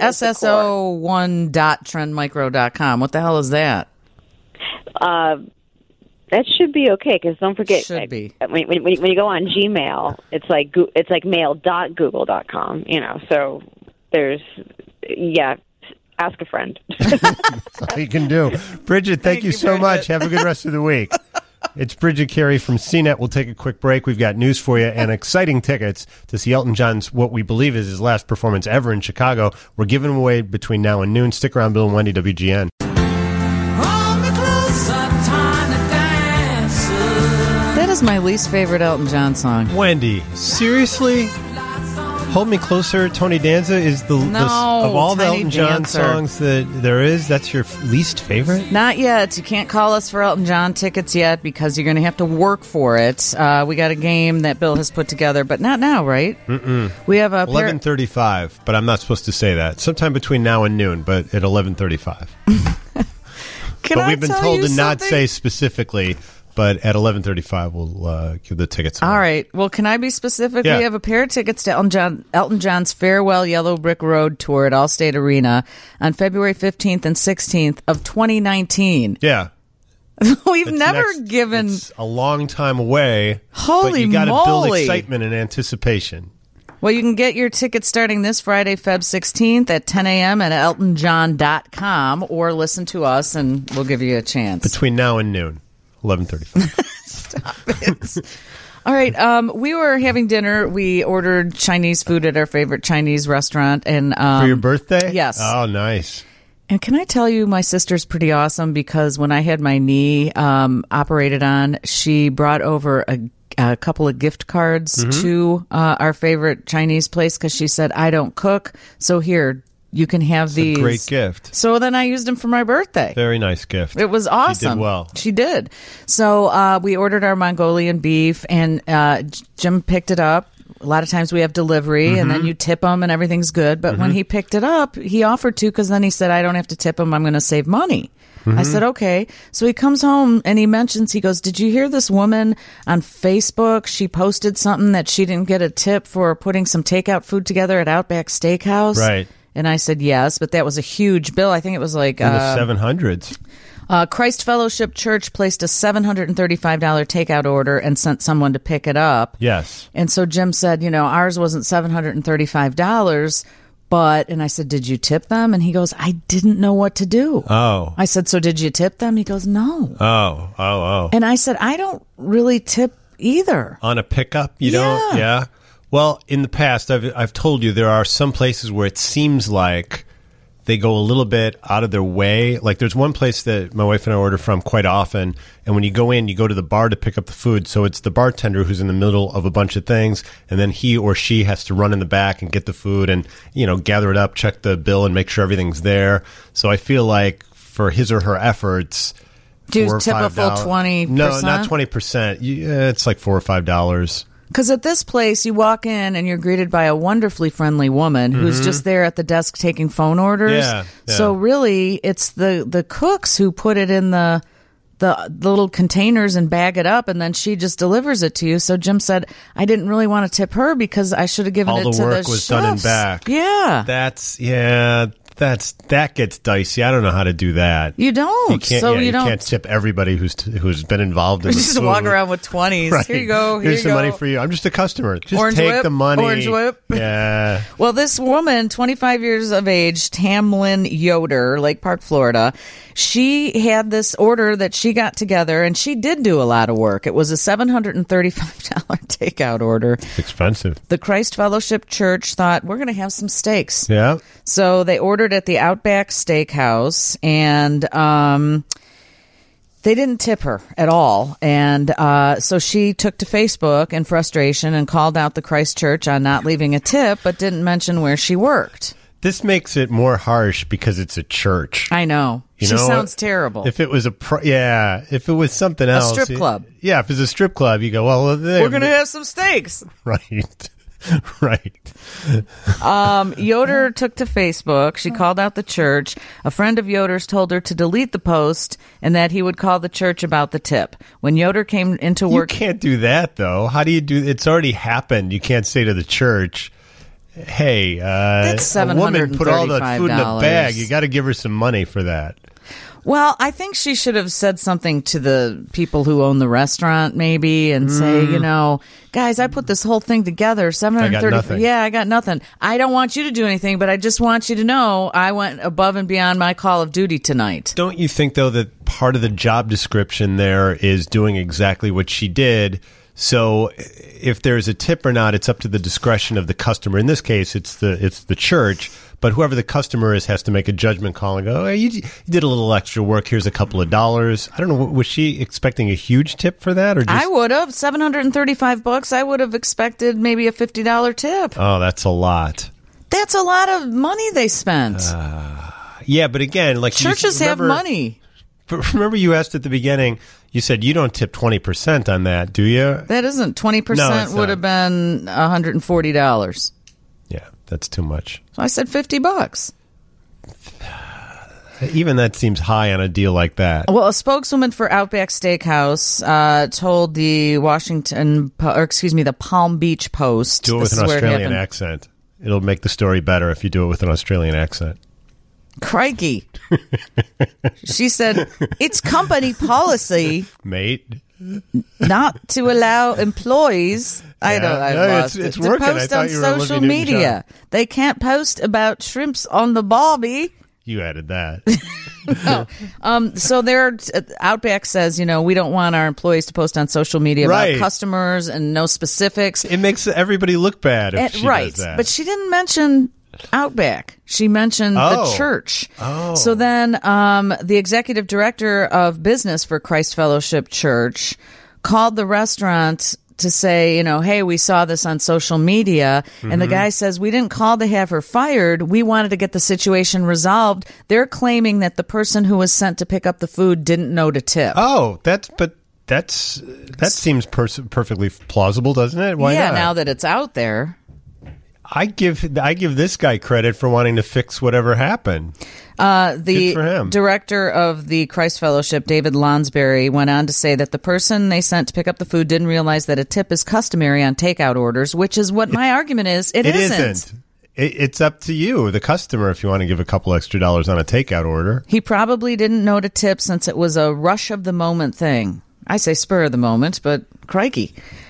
SSO1.trendmicro.com. What the hell is that? That should be okay, because don't forget, should be. When you go on Gmail, it's like mail.google.com, so there's, ask a friend. That's all you can do. Bridget, thank you so much. Have a good rest of the week. It's Bridget Carey from CNET. We'll take a quick break. We've got news for you and exciting tickets to see Elton John's, what we believe is his last performance ever in Chicago. We're giving them away between now and noon. Stick around, Bill and Wendy, WGN. That is my least favorite Elton John song. Wendy, seriously? Hold Me Closer, Tony Danza is of all the Elton John songs that there is, that's your least favorite? Not yet. You can't call us for Elton John tickets yet because you're going to have to work for it. We got a game that Bill has put together, but not now, right? Mm-mm. We have a 11:35, but I'm not supposed to say that. Sometime between now and noon, but at 11:35. But we've been told to not say specifically. But at 11:35, we'll give the tickets away. All right. Well, can I be specific? Yeah. We have a pair of tickets to Elton John's Farewell Yellow Brick Road tour at Allstate Arena on February 15th and 16th of 2019. Yeah. We've never given... It's a long time away. Holy but you got to build moly. excitement and anticipation. Well, you can get your tickets starting this Friday, Feb 16th at 10 a.m. at eltonjohn.com or listen to us and we'll give you a chance. Between now and noon. 11:35. Stop it. All right. We were having dinner. We ordered Chinese food at our favorite Chinese restaurant. And for your birthday? Yes. Oh, nice. And can I tell you, my sister's pretty awesome because when I had my knee operated on, she brought over a couple of gift cards to our favorite Chinese place because she said, I don't cook. So here, you can have these. A great gift. So then I used them for my birthday. Very nice gift. It was awesome. She did well. She did. So we ordered our Mongolian beef, and Jim picked it up. A lot of times we have delivery, and then you tip them, and everything's good. But when he picked it up, he offered to because then he said, I don't have to tip him. I'm going to save money. I said, okay. So he comes home, and he goes, did you hear this woman on Facebook? She posted something that she didn't get a tip for putting some takeout food together at Outback Steakhouse. Right. And I said, yes, but that was a huge bill. I think it was like... in the 700s. Christ Fellowship Church placed a $735 takeout order and sent someone to pick it up. Yes. And so Jim said, ours wasn't $735, And I said, did you tip them? And he goes, I didn't know what to do. Oh. I said, so did you tip them? He goes, no. Oh. And I said, I don't really tip either. On a pickup, you don't? Yeah. Well, in the past, I've told you there are some places where it seems like they go a little bit out of their way. Like there's one place that my wife and I order from quite often, and when you go in, you go to the bar to pick up the food. So it's the bartender who's in the middle of a bunch of things, and then he or she has to run in the back and get the food and, gather it up, check the bill, and make sure everything's there. So I feel like for his or her efforts, do you $4 or tip a full $5 20%? No, not 20%. It's like $4 or $5. Because at this place, you walk in and you're greeted by a wonderfully friendly woman who's just there at the desk taking phone orders. Yeah. So really, it's the cooks who put it in the little containers and bag it up, and then she just delivers it to you. So Jim said, I didn't really want to tip her because I should have given All it the to the work was done in chefs. back. Yeah. That gets dicey. I don't know how to do that. You don't. You can't, so you you don't. can't tip everybody who's been involved in You the just food. walk around with 20s. Right. Here you go. Here Here's you some go. money for you. I'm just a customer. Just Orange take whip, the money. orange whip. Yeah. Well, this woman, 25 years of age, Tamlin Yoder, Lake Park, Florida, she had this order that she got together, and she did do a lot of work. It was a $735 takeout order. It's expensive. The Christ Fellowship Church thought, we're going to have some steaks. Yeah. So they ordered at the Outback Steakhouse, and they didn't tip her at all. And so she took to Facebook in frustration and called out the Christ Church on not leaving a tip, but didn't mention where she worked. This makes it more harsh because it's a church. I know. You She know, sounds terrible. If it was if it was something else. strip club. Yeah, if it's a strip club, you go, well, We're going to have some steaks. Right. Right. Yoder took to Facebook. She called out the church. A friend of Yoder's told her to delete the post and that he would call the church about the tip. When Yoder came into work... You can't do that, though. How do you do... It's already happened. You can't say to the church, hey, That's a woman put all the food in a $735. bag. You got to give her some money for that. Well, I think she should have said something to the people who own the restaurant, maybe, and say, guys, I put this whole thing together. $730. I got nothing. Yeah, I got nothing. I don't want you to do anything, but I just want you to know I went above and beyond my call of duty tonight. Don't you think, though, that part of the job description there is doing exactly what she did? So if there's a tip or not, it's up to the discretion of the customer. In this case, it's the church. But whoever the customer is has to make a judgment call and go, hey, you did a little extra work. Here's a couple of dollars. I don't know. Was she expecting a huge tip for that? Or just... I would have. $735. I would have expected maybe a $50 tip. Oh, that's a lot. That's a lot of money they spent. Yeah, but again, like Churches have money. But remember you asked at the beginning, you said you don't tip 20% on that, do you? That isn't. 20% would have been $140. Yeah, that's too much. So I said $50. Even that seems high on a deal like that. Well, a spokeswoman for Outback Steakhouse told the the Palm Beach Post. Do it with this an is where it Australian happened. accent. It'll make the story better if you do it with an Australian accent. Crikey. She said, it's company policy, Mate. not to allow employees it's to working. I post thought on you were social Olivia media. Newton-John. They can't post about shrimps on the barbie. You added that. So Outback says, we don't want our employees to post on social media Right. about customers and no specifics. It makes everybody look bad if she Right. does that. But she didn't mention Outback. She mentioned the church. Oh. So then the executive director of business for Christ Fellowship Church called the restaurant to say, hey, we saw this on social media. And the guy says, we didn't call to have her fired. We wanted to get the situation resolved. They're claiming that the person who was sent to pick up the food didn't know to tip. Oh, that seems perfectly plausible, doesn't it? Why yeah, not? now that it's out there. I give this guy credit for wanting to fix whatever happened. Good for him. The director of the Christ Fellowship, David Lonsberry, went on to say that the person they sent to pick up the food didn't realize that a tip is customary on takeout orders, which is what my argument is. It isn't. It's up to you, the customer, if you want to give a couple extra dollars on a takeout order. He probably didn't know to tip since it was a rush of the moment thing. I say spur of the moment, but crikey.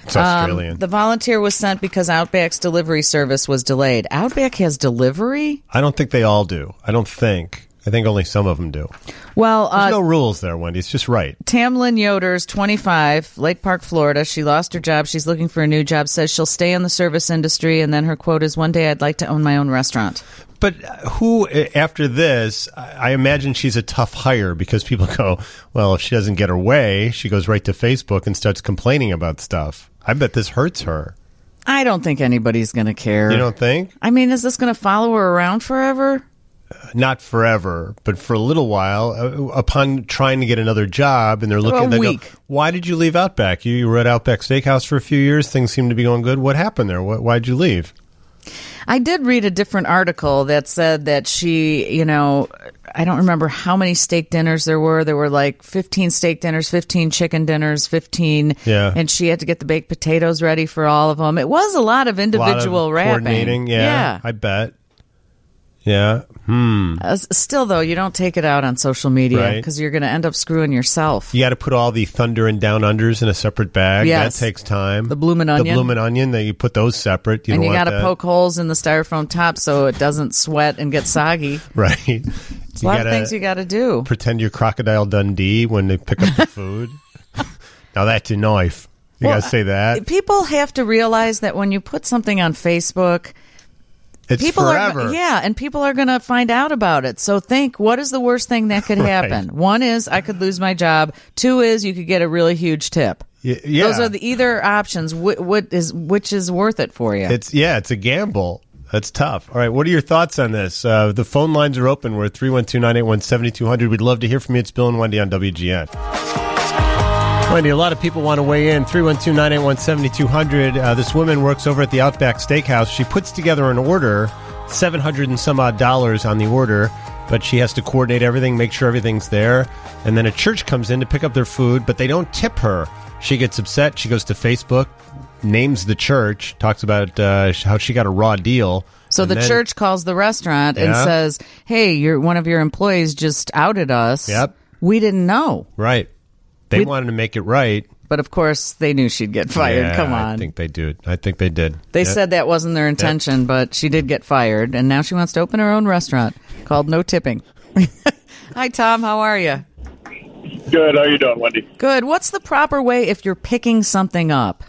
It's Australian. The volunteer was sent because Outback's delivery service was delayed. Outback has delivery? I don't think they all do. I think only some of them do. Well, There's no rules there, Wendy. It's just right. Tamlin Yoder's 25, Lake Park, Florida. She lost her job. She's looking for a new job, says she'll stay in the service industry, and then her quote is, one day I'd like to own my own restaurant. But who, after this, I imagine she's a tough hire because people go, well, if she doesn't get her way, she goes right to Facebook and starts complaining about stuff. I bet this hurts her. I don't think anybody's going to care. You don't think? I mean, is this going to follow her around forever? Not forever, but for a little while, upon trying to get another job, and they're looking. A week. Go, why did you leave Outback? You were at Outback Steakhouse for a few years. Things seemed to be going good. What happened there? Why'd you leave? I did read a different article that said that she, I don't remember how many steak dinners there were. There were like 15 steak dinners, 15 chicken dinners, 15. Yeah. And she had to get the baked potatoes ready for all of them. It was a lot of individual wrapping. Coordinating, yeah. I bet. Yeah. Still, though, you don't take it out on social media because Right. you're going to end up screwing yourself. You got to put all the Thunder and Down Unders in a separate bag. Yes. That takes time. The Bloomin' Onion. The Bloomin' Onion, you put those separate. And you got to poke holes in the styrofoam top so it doesn't sweat and get soggy. Right. A lot of things you got to do. Pretend you're Crocodile Dundee when they pick up the food. Now that's a knife. You got to say that. People have to realize that when you put something on Facebook, It's people forever. and people are going to find out about it. So think, what is the worst thing that could happen? Right. One is I could lose my job. Two is you could get a really huge tip. Yeah. Those are the either options. Which is worth it for you? It's a gamble. That's tough. All right, what are your thoughts on this? The phone lines are open. We're at 312-981-7200. We'd love to hear from you. It's Bill and Wendy on WGN. Wendy, a lot of people want to weigh in. 312-981-7200. This woman works over at the Outback Steakhouse. She puts together an order, $700 and some odd on the order, but she has to coordinate everything, make sure everything's there. And then a church comes in to pick up their food, but they don't tip her. She gets upset. She goes to Facebook, names the church, talks about how she got a raw deal. So the church calls the restaurant and says, hey, one of your employees just outed us. Yep. We didn't know. Right. They wanted to make it right. But, of course, they knew she'd get fired. Yeah, Come on. I think they did. They said that wasn't their intention, but she did get fired, and now she wants to open her own restaurant called No Tipping. Hi, Tom. How are you? Good. How you doing, Wendy? Good. What's the proper way if you're picking something up?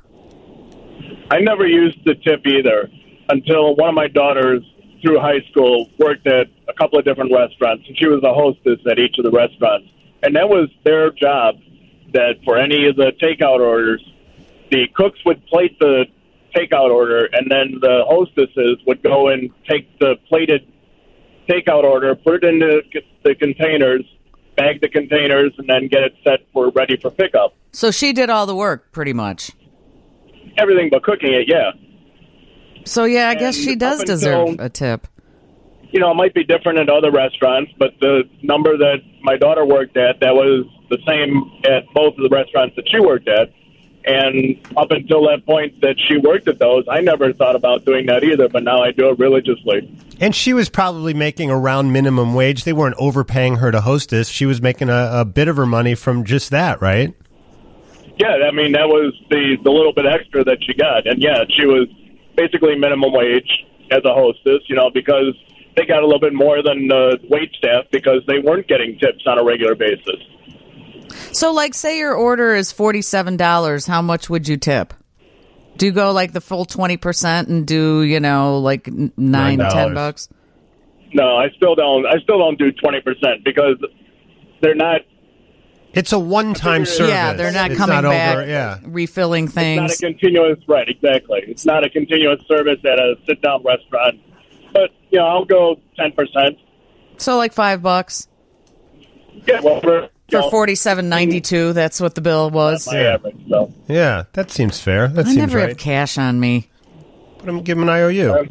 I never used the tip either until one of my daughters through high school worked at a couple of different restaurants, and she was a hostess at each of the restaurants. And that was their job, that for any of the takeout orders, the cooks would plate the takeout order, and then the hostesses would go and take the plated takeout order, put it into the containers, bag the containers, and then get it set for ready for pickup. So she did all the work, pretty much. Everything but cooking it, yeah. So, yeah, I guess And she does up until- deserve a tip. You know, it might be different at other restaurants, but the number that my daughter worked at, that was the same at both of the restaurants that she worked at. And up until that point that she worked at those, I never thought about doing that either, but now I do it religiously. And she was probably making around minimum wage. They weren't overpaying her to hostess. She was making a bit of her money from just that, right? Yeah, I mean, that was the little bit extra that she got. And, yeah, she was basically minimum wage as a hostess, you know, because they got a little bit more than the wait staff because they weren't getting tips on a regular basis. So, like, say your order is $47, how much would you tip? Do you go, like, the full 20% and do, like $9, $10? No, I still don't do 20% because they're not. It's a one-time service. Yeah, they're not It's coming not back, over, refilling things. It's not a continuous, right, exactly. It's not a continuous service at a sit-down restaurant. But, I'll go 10%. So, like $5 Yeah, whatever. for $47.92. That's what the bill was. My average, so. Yeah, that seems fair. That I seems never right. have cash on me. But I'm giving an IOU.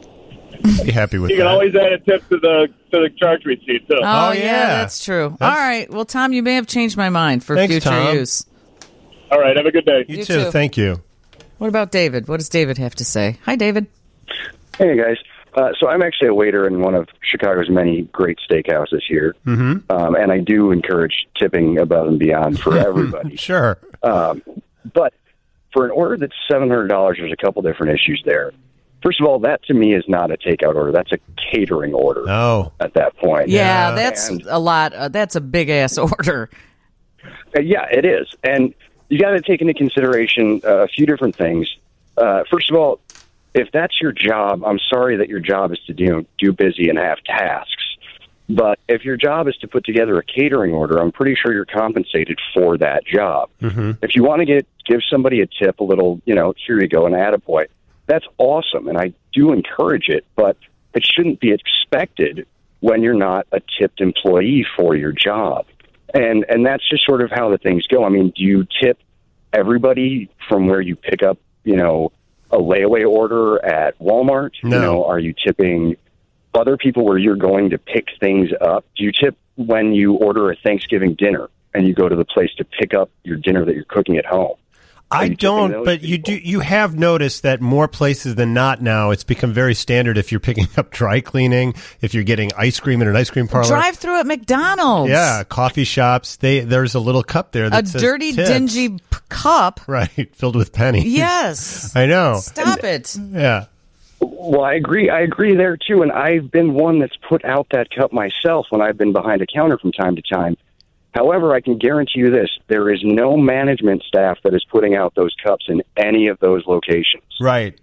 Be happy with You that. can always add a tip to the charge receipt, too. Oh, yeah. yeah, that's true. All right. Well, Tom, you may have changed my mind for Thanks, future Tom. use. All right, have a good day. You too. too. Thank you. What about David? What does David have to say? Hi, David. Hey, guys. So I'm actually a waiter in one of Chicago's many great steakhouses here. Mm-hmm. And I do encourage tipping above and beyond for everybody. Sure. But for an order that's $700, there's a couple different issues there. First of all, that to me is not a takeout order. That's a catering order. Oh. At that point. Yeah, that's a lot. That's a big-ass order. Yeah, it is. And you got to take into consideration a few different things. First of all, if that's your job, I'm sorry that your job is to do busy and have tasks. But if your job is to put together a catering order, I'm pretty sure you're compensated for that job. Mm-hmm. If you want to give somebody a tip, a little, here you go, an attaboy, that's awesome, and I do encourage it, but it shouldn't be expected when you're not a tipped employee for your job. And that's just sort of how the things go. I mean, do you tip everybody from where you pick up, a layaway order at Walmart? No. Are you tipping other people where you're going to pick things up? Do you tip when you order a Thanksgiving dinner and you go to the place to pick up your dinner that you're cooking at home? I don't, but people? You have noticed that more places than not now, it's become very standard if you're picking up dry cleaning, if you're getting ice cream in an ice cream parlor. Drive through at McDonald's. Yeah, coffee shops. There's a little cup there that says dirty, tips. dingy cup. Right, filled with pennies. Yes. I know. Stop it. Yeah. Well, I agree there, too, and I've been one that's put out that cup myself when I've been behind a counter from time to time. However, I can guarantee you this, there is no management staff that is putting out those cups in any of those locations. Right.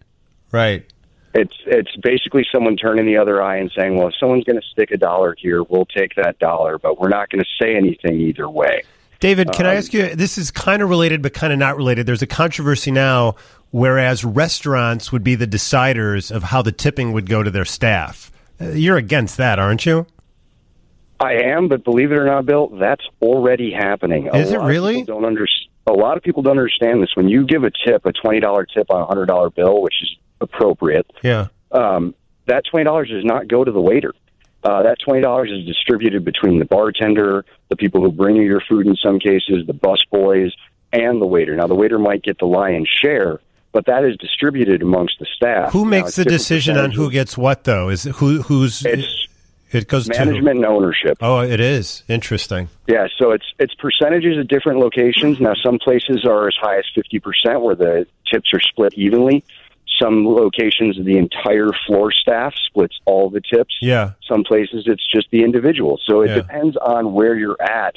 It's basically someone turning the other eye and saying, well, if someone's going to stick $1 here, we'll take that $1, but we're not going to say anything either way. David, can I ask you, this is kind of related but kind of not related. There's a controversy now, whereas restaurants would be the deciders of how the tipping would go to their staff. You're against that, aren't you? I am, but believe it or not, Bill, that's already happening. Is it really? A lot of people don't understand this. When you give a tip, a $20 tip on a $100 bill, which is appropriate, yeah, that $20 does not go to the waiter. That $20 is distributed between the bartender, the people who bring you your food in some cases, the bus boys, and the waiter. Now, the waiter might get the lion's share, but that is distributed amongst the staff. Who makes the decision on who gets what, though? Is it who's? It goes management and ownership. Oh, it is. Interesting. Yeah, so it's percentages at different locations. Now, some places are as high as 50% where the tips are split evenly. Some locations, the entire floor staff splits all the tips. Yeah. Some places, it's just the individual. So it depends on where you're at,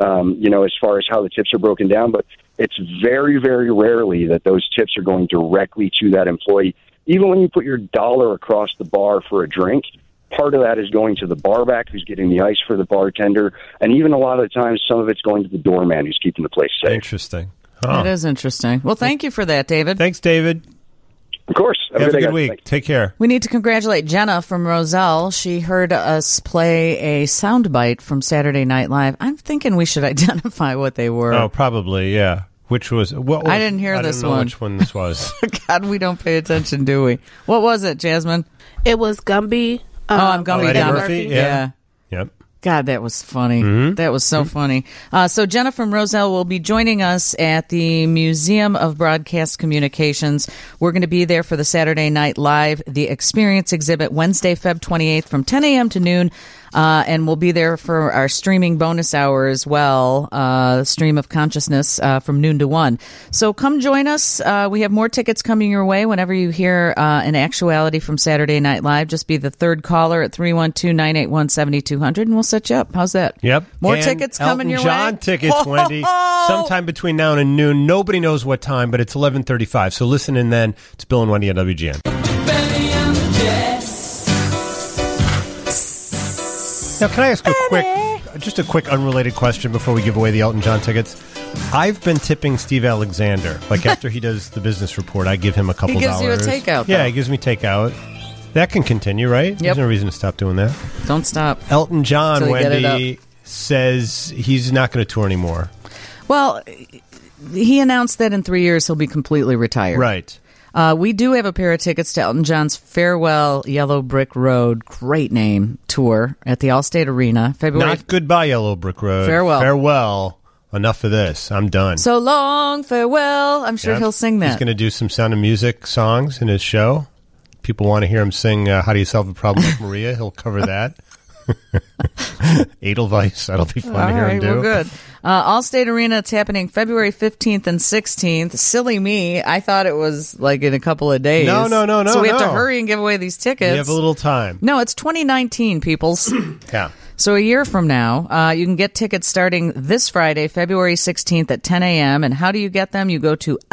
as far as how the tips are broken down. But it's very, very rarely that those tips are going directly to that employee. Even when you put your $1 across the bar for a drink, part of that is going to the barback who's getting the ice for the bartender. And even a lot of the times, some of it's going to the doorman who's keeping the place safe. Interesting. That is interesting. Well, thank you for that, David. Thanks, David. Of course. Have a good week. Thanks. Take care. We need to congratulate Jenna from Roselle. She heard us play a soundbite from Saturday Night Live. I'm thinking we should identify what they were. Oh, probably, yeah. Which was? What was I didn't hear this one. I don't know one. which one this was. God, we don't pay attention, do we? What was it, Jasmine? It was Gumby. I'm Gumby Eddie Dunn. Murphy? Yeah. Yep. God, that was funny. Mm-hmm. That was so funny. So Jenna from Roselle will be joining us at the Museum of Broadcast Communications. We're going to be there for the Saturday Night Live, the Experience exhibit, Wednesday, Feb 28th from 10 a.m. to noon. And we'll be there for our streaming bonus hour as well, Stream of Consciousness from noon to 1. So come join us. We have more tickets coming your way whenever you hear an actuality from Saturday Night Live. Just be the third caller at 312-981-7200, and we'll set you up. How's that? Yep. More and tickets coming your way? Elton John tickets, Wendy. Sometime between now and noon. Nobody knows what time, but it's 11:35. So listen in then. It's Bill and Wendy on WGN. Now, can I ask a quick unrelated question before we give away the Elton John tickets? I've been tipping Steve Alexander. Like after he does the business report, I give him a couple dollars. He gives you a takeout. Yeah, though. he gives me takeout. That can continue, right? Yep. There's no reason to stop doing that. Don't stop. Elton John, Till you get it Wendy, says he's not going to tour anymore. Well, he announced that in 3 years he'll be completely retired. Right. We do have a pair of tickets to Elton John's Farewell Yellow Brick Road, great name, tour at the Allstate Arena, February. Not goodbye, Yellow Brick Road. Farewell. Farewell. Enough of this. I'm done. So long, farewell. I'm sure he'll sing that. He's going to do some Sound of Music songs in his show. People want to hear him sing How Do You Solve a Problem with Maria? He'll cover that. Edelweiss. That'll be fun to hear him do. Well, good. Allstate Arena, it's happening February 15th and 16th. Silly me. I thought it was like in a couple of days. No. So we have to hurry and give away these tickets. We have a little time. No, it's 2019, peoples. Yeah. So a year from now, you can get tickets starting this Friday, February 16th at 10 a.m. And how do you get them? You go to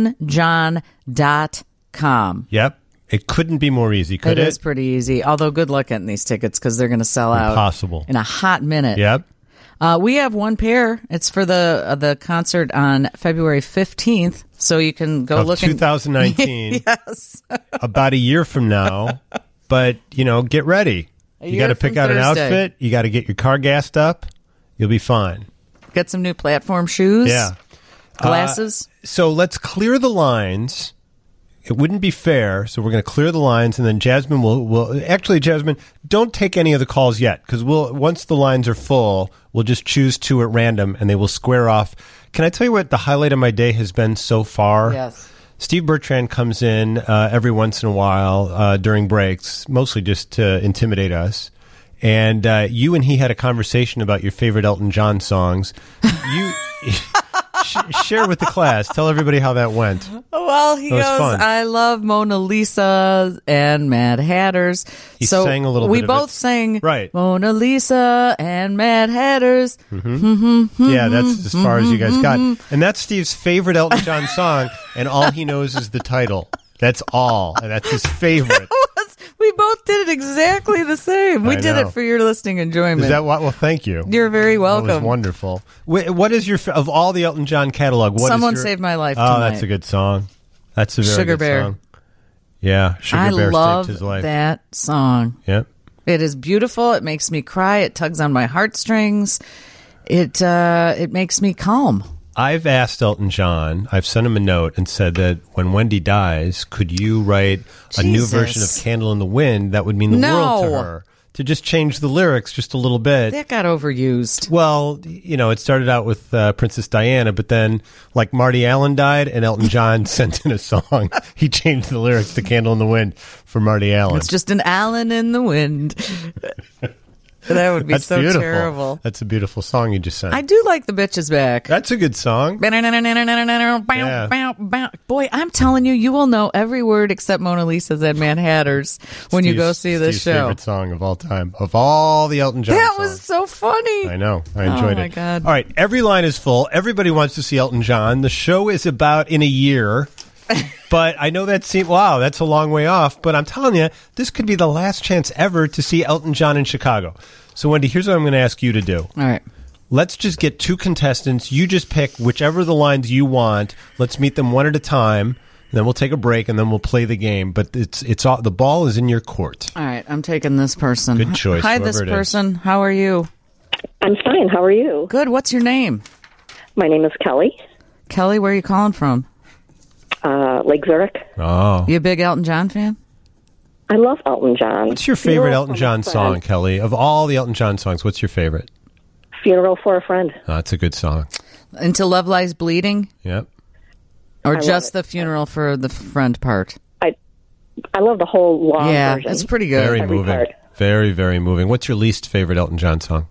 eltonjohn.com. Yep. It couldn't be more easy, could it? It is pretty easy. Although good luck getting these tickets because they're going to sell out. Impossible. In a hot minute. Yep. We have one pair. It's for the concert on February 15th. So you can go look 2019. Yes. About a year from now. But, get ready. You got to pick out an outfit. You got to get your car gassed up. You'll be fine. Get some new platform shoes. Yeah. Glasses. So let's clear the lines. It wouldn't be fair, so we're going to clear the lines, and then Jasmine will actually, Jasmine, don't take any of the calls yet, because once the lines are full, we'll just choose two at random, and they will square off. Can I tell you what the highlight of my day has been so far? Yes. Steve Bertrand comes in every once in a while during breaks, mostly just to intimidate us. And you and he had a conversation about your favorite Elton John songs. You share with the class. Tell everybody how that went. Well, he goes, fun. I love Mona Lisa and Mad Hatters. He so sang a little bit we of both it. sang Right. Mona Lisa and Mad Hatters. Yeah, that's as far as you guys got. And that's Steve's favorite Elton John song, and all he knows is the title. That's all. And that's his favorite. We both did it exactly the same. We did know. it for your listening enjoyment. Is that what? Well, thank you. You're very welcome. That was wonderful. What is your of all the Elton John catalog? Someone Saved My Life Oh, Tonight. that's a good song. That's a very Sugar good Bear. song. Yeah, Sugar Bear love saved his life. that song. Yep. It is beautiful. It makes me cry. It tugs on my heartstrings. It makes me calm. I've asked Elton John, I've sent him a note and said that when Wendy dies, could you write a new version of Candle in the Wind that would mean the world to her? To just change the lyrics just a little bit. That got overused. Well, it started out with Princess Diana, but then, like, Marty Allen died and Elton John sent in a song. He changed the lyrics to Candle in the Wind for Marty Allen. It's just an Allen in the wind. That would be That's so beautiful. terrible. That's a beautiful song you just sang. I do like The Bitch Is Back. That's a good song. Boy, I'm telling you, you will know every word except Mona Lisa's and Mad Hatters when you go see this Steve's show. favorite song of all time. Of all the Elton John That songs. was so funny. I know. I enjoyed it. Oh, my God. All right. Every line is full. Everybody wants to see Elton John. The show is about in a year. But I know that seems, wow, that's a long way off. But I'm telling you, this could be the last chance ever to see Elton John in Chicago. So, Wendy, here's what I'm going to ask you to do. All right. Let's just get two contestants. You just pick whichever the lines you want. Let's meet them one at a time. Then we'll take a break, and then we'll play the game. But it's all, the ball is in your court. All right. I'm taking this person. Good choice, Hi, whoever this it is. person. How are you? I'm fine. How are you? Good. What's your name? My name is Kelly. Kelly, where are you calling from? Lake Zurich. Oh. You a big Elton John fan? I love Elton John. What's your favorite Funeral Elton for John a Friend. song, Kelly? Of all the Elton John songs, what's your favorite? Funeral for a Friend. Oh, that's a good song. Until Love Lies Bleeding? Yep. Or love just it. the funeral for the friend part? I love the whole long Yeah, version. it's pretty good. Very Every moving. part. Very, very moving. What's your least favorite Elton John song?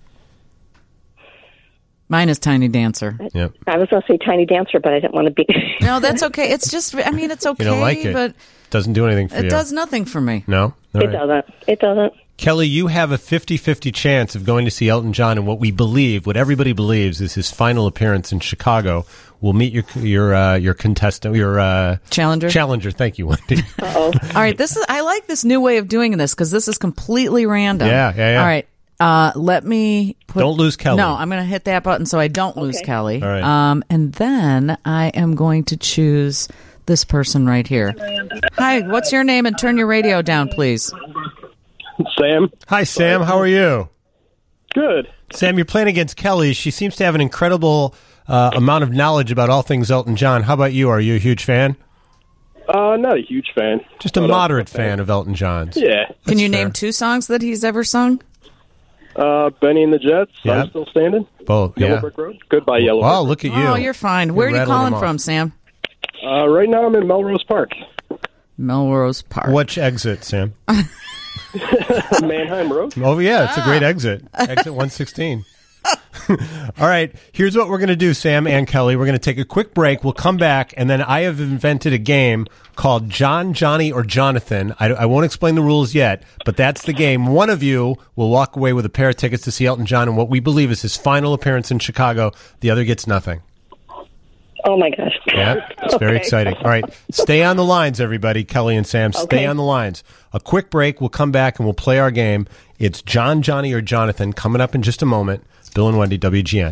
Mine is Tiny Dancer. Yep. I was going to say Tiny Dancer, but I didn't want to be... No, that's okay. It's just, I mean, it's okay, You don't like it. but Doesn't do anything for you. it does nothing for me. No? All It right. doesn't. It doesn't. Kelly, you have a 50-50 chance of going to see Elton John, and what everybody believes is his final appearance in Chicago. We'll meet your contestant, your Challenger? Challenger. Thank you, Wendy. Uh-oh. All right, I like this new way of doing this because this is completely random. Yeah. All right, let me put... Don't lose Kelly. No, I'm going to hit that button so I don't lose Okay. Kelly. All right. And then I am going to choose this person right here. Hi, what's your name? And turn your radio down, please. Sam. Hi, Sam. How are you? Good. Sam, you're playing against Kelly. She seems to have an incredible amount of knowledge about all things Elton John. How about you? Are you a huge fan? Not a huge fan. Just a moderate fan of Elton John's. Yeah. Can you fair. name two songs that he's ever sung? Benny and the Jets. Yeah. I'm Still Standing. Both. Yellow Yeah. Brick Road. Goodbye, Yellow Oh, Brick look at you. Oh, you're fine. Where are you rattling calling them from, off. Sam? Road. Right now I'm in Melrose Park. Melrose Park. Which exit, Sam? Mannheim Road. Oh, yeah. It's a great exit. Exit 116. All right, here's what we're going to do, Sam and Kelly. We're going to take a quick break. We'll come back, and then I have invented a game called John, Johnny, or Jonathan. I won't explain the rules yet, but that's the game. One of you will walk away with a pair of tickets to see Elton John in what we believe is his final appearance in Chicago. The other gets nothing. Oh, my gosh. Yeah, it's very exciting. All right, stay on the lines, everybody. Kelly and Sam, stay on the lines. A quick break. We'll come back, and we'll play our game. It's John, Johnny, or Jonathan coming up in just a moment. Bill and Wendy, WGN.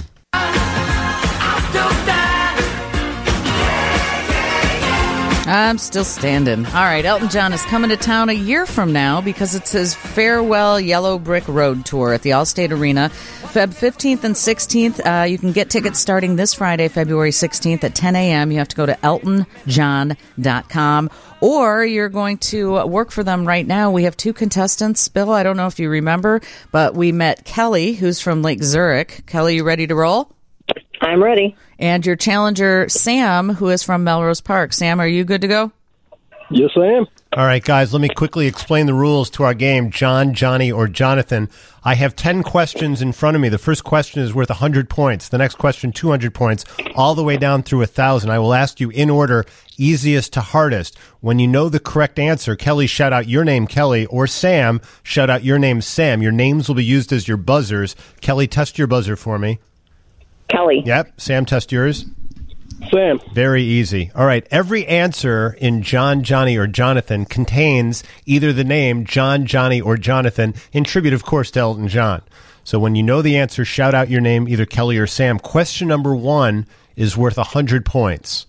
I'm still standing. All right, Elton John is coming to town a year from now because it's his Farewell Yellow Brick Road Tour at the Allstate Arena, Feb 15th and 16th. You can get tickets starting this Friday, February 16th at 10 a.m. You have to go to eltonjohn.com, or you're going to work for them right now. We have two contestants. Bill, I don't know if you remember, but we met Kelly, who's from Lake Zurich. Kelly, you ready to roll? I'm ready. And your challenger, Sam, who is from Melrose Park. Sam, are you good to go? Yes, I am. All right, guys, let me quickly explain the rules to our game, John, Johnny, or Jonathan. I have 10 questions in front of me. The first question is worth 100 points. The next question, 200 points, all the way down through 1,000. I will ask you in order, easiest to hardest. When you know the correct answer, Kelly, shout out your name, Kelly, or Sam, shout out your name, Sam. Your names will be used as your buzzers. Kelly, test your buzzer for me. Kelly. Yep. Sam, test yours. Sam. Very easy. All right. Every answer in John, Johnny, or Jonathan contains either the name John, Johnny, or Jonathan, in tribute, of course, to Elton John. So when you know the answer, shout out your name, either Kelly or Sam. Question number 1 is worth 100 points.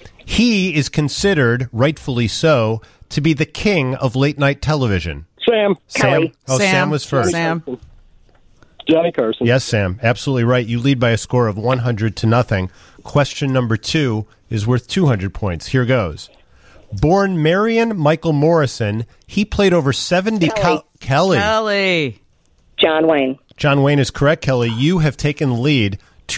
He is considered, rightfully so, to be the king of late-night television. Sam. Kelly. Oh, Sam was first. Sam. Johnny Carson. Yes, Sam. Absolutely right. You lead by a score of 100-0. Question number 2 is worth 200 points. Here goes. Born Marion Michael Morrison, he played over 70... Kelly. Kelly. John Wayne. John Wayne is correct, Kelly. You have taken the lead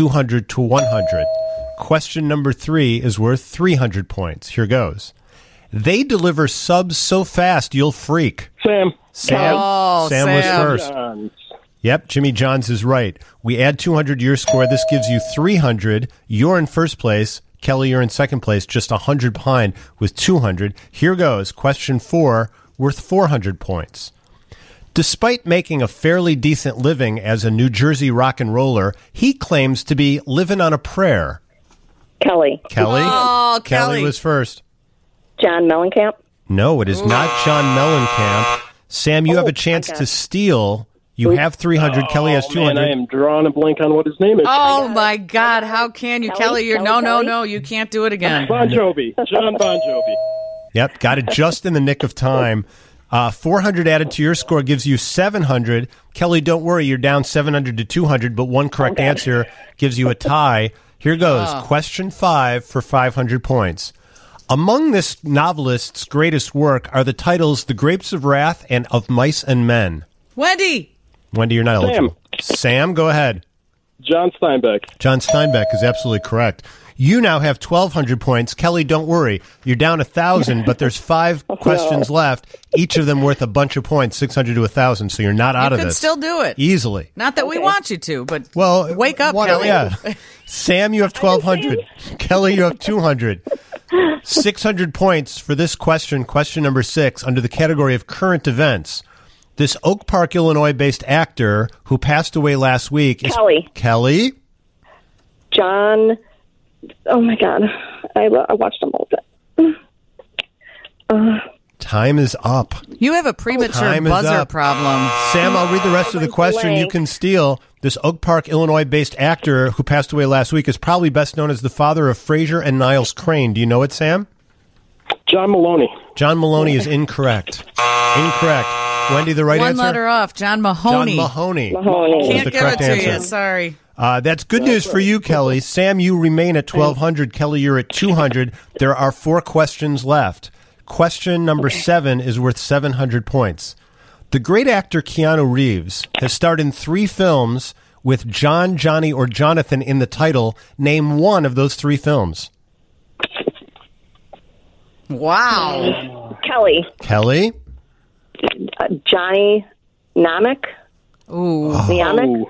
200-100. Question number 3 is worth 300 points. Here goes. They deliver subs so fast you'll freak. Sam. Sam. Oh, Sam was first. Johns. Yep, Jimmy Johns is right. We add 200 to your score. This gives you 300. You're in first place. Kelly, you're in second place, just 100 behind with 200. Here goes. Question 4, worth 400 points. Despite making a fairly decent living as a New Jersey rock and roller, he claims to be living on a prayer. Kelly. Kelly? Oh, Kelly was first. John Mellencamp. No, it is not John Mellencamp. Sam, you have a chance to steal. You have 300. Kelly has 200. Man, I am drawing a blank on what his name is. Oh, my God. How can you? Kelly, you're no. You can't do it again. Bon Jovi. John Bon Jovi. Yep, got it just in the nick of time. 400 added to your score gives you 700. Kelly, don't worry, you're down 700 to 200, but one correct answer gives you a tie. Here goes. Question 5 for 500 points. Among this novelist's greatest work are the titles The Grapes of Wrath and Of Mice and Men. Wendy, you're not eligible. Sam, go ahead. John Steinbeck. John Steinbeck is absolutely correct. You now have 1,200 points. Kelly, don't worry. You're down 1,000, but there's 5 questions left, each of them worth a bunch of points, 600 to 1,000, so you're not out of you could this. still do it. Easily. Not that we want you to, but wake up, what- Kelly. Yeah. Sam, you have 1,200. Kelly, you have 200. 600 points for this question, question number 6, under the category of current events. This Oak Park, Illinois-based actor who passed away last week is... Kelly. Kelly? John. Oh, my God. I watched them all the Time is up. You have a premature Time is buzzer up. problem. Sam, I'll read the rest of the question. blank. You can steal. This Oak Park, Illinois-based actor who passed away last week is probably best known as the father of Fraser and Niles Crane. Do you know it, Sam? John Maloney. John Maloney is incorrect. Incorrect. Wendy, the right One answer? letter off. John Mahoney. John Mahoney. Mahoney. was Can't the give it correct to answer. you. Sorry. That's good news for you, Kelly. Sam, you remain at 1,200. Kelly, you're at 200. There are 4 questions left. Question number 7 is worth 700 points. The great actor Keanu Reeves has starred in 3 films with John, Johnny, or Jonathan in the title. Name one of those 3 films. Wow. Kelly. Kelly? Johnny Namek. Ooh. Namek.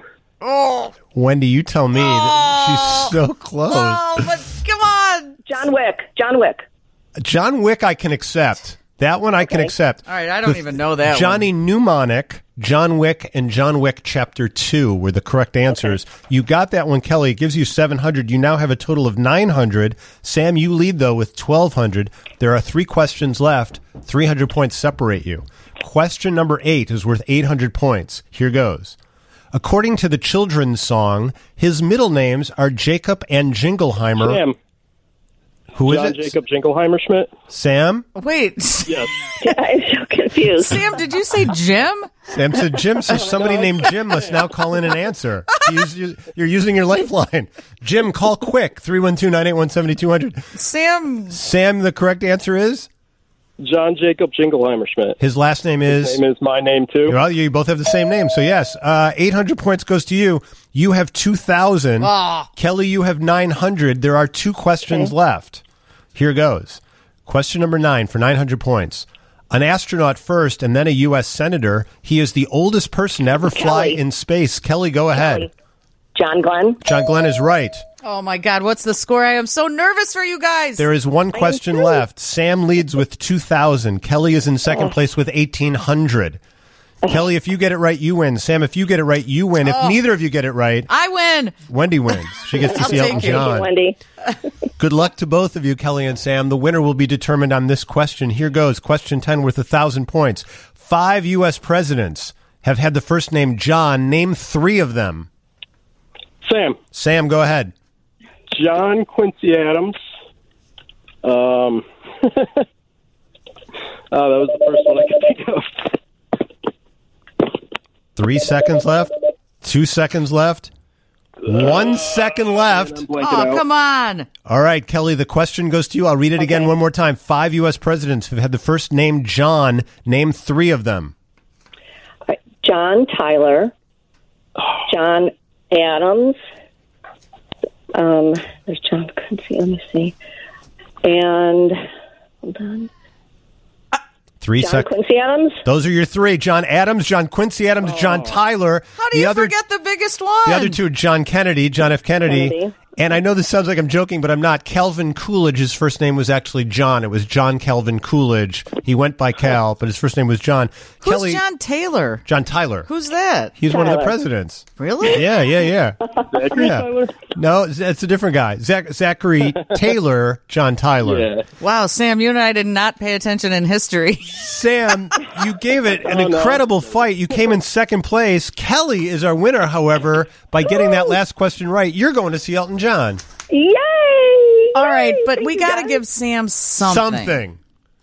Wendy, you tell me. That she's so close. Oh, but come on. John Wick. John Wick. John Wick, I can accept. That one I can accept. All right, I don't even know that Johnny Mnemonic, John Wick, and John Wick Chapter 2 were the correct answers. You got that one, Kelly. It gives you 700. You now have a total of 900. Sam, you lead, though, with 1,200. There are 3 questions left. 300 points separate you. Question number 8 is worth 800 points. Here goes. According to the children's song, his middle names are Jacob and Jingleheimer. Sam. Who is John it? Jacob Jingleheimer Schmidt. Sam? Wait. Yes. I'm so confused. Sam, did you say Jim? Sam said Jim, so somebody named Jim must now call in and answer. You're using your lifeline. Jim, call quick. 312-981-7200. Sam, the correct answer is? John Jacob Jingleheimer Schmidt. His last name is? His name is my name, too. Well, you both have the same name, so yes. 800 points goes to you. You have 2,000. Kelly, you have 900. There are 2 questions left. Here goes. Question number 9 for 900 points. An astronaut first and then a U.S. senator. He is the oldest person to ever fly in space. Kelly, go ahead. John Glenn. John Glenn is right. Oh, my God. What's the score? I am so nervous for you guys. There is 1 question left. Sam leads with 2,000. Kelly is in second place with 1,800. Kelly, if you get it right, you win. Sam, if you get it right, you win. If neither of you get it right, I win. Wendy wins. She gets to see Elton John. Wendy. Good luck to both of you, Kelly and Sam. The winner will be determined on this question. Here goes. Question 10 worth 1,000 points. 5 U.S. presidents have had the first name John. Name 3 of them. Sam. Sam, go ahead. John Quincy Adams. That was the first one I could think of. 3 seconds left. 2 seconds left. 1 second left. Oh, come on. All right, Kelly, the question goes to you. I'll read it again one more time. 5 U.S. presidents have had the first name John. Name 3 of them. John Tyler. John Adams. There's John Quincy. Let me see. And hold on. 3 John seconds. Quincy Adams. Those are your 3. John Adams, John Quincy Adams, John Tyler. How do you forget the biggest one? The other 2 are John Kennedy, John F. Kennedy. And I know this sounds like I'm joking, but I'm not. Calvin Coolidge, his first name was actually John. It was John Calvin Coolidge. He went by Cal, but his first name was John. Who's Kelly, John Taylor? John Tyler. Who's that? He's one of the presidents. Really? Yeah. Zachary Tyler? No, it's a different guy. Zachary Taylor, John Tyler. Yeah. Wow, Sam, you and I did not pay attention in history. Sam, you gave it an incredible fight. You came in second place. Kelly is our winner, however, by getting that last question right. You're going to see Elton John. Yay! All right, but we got to give Sam something.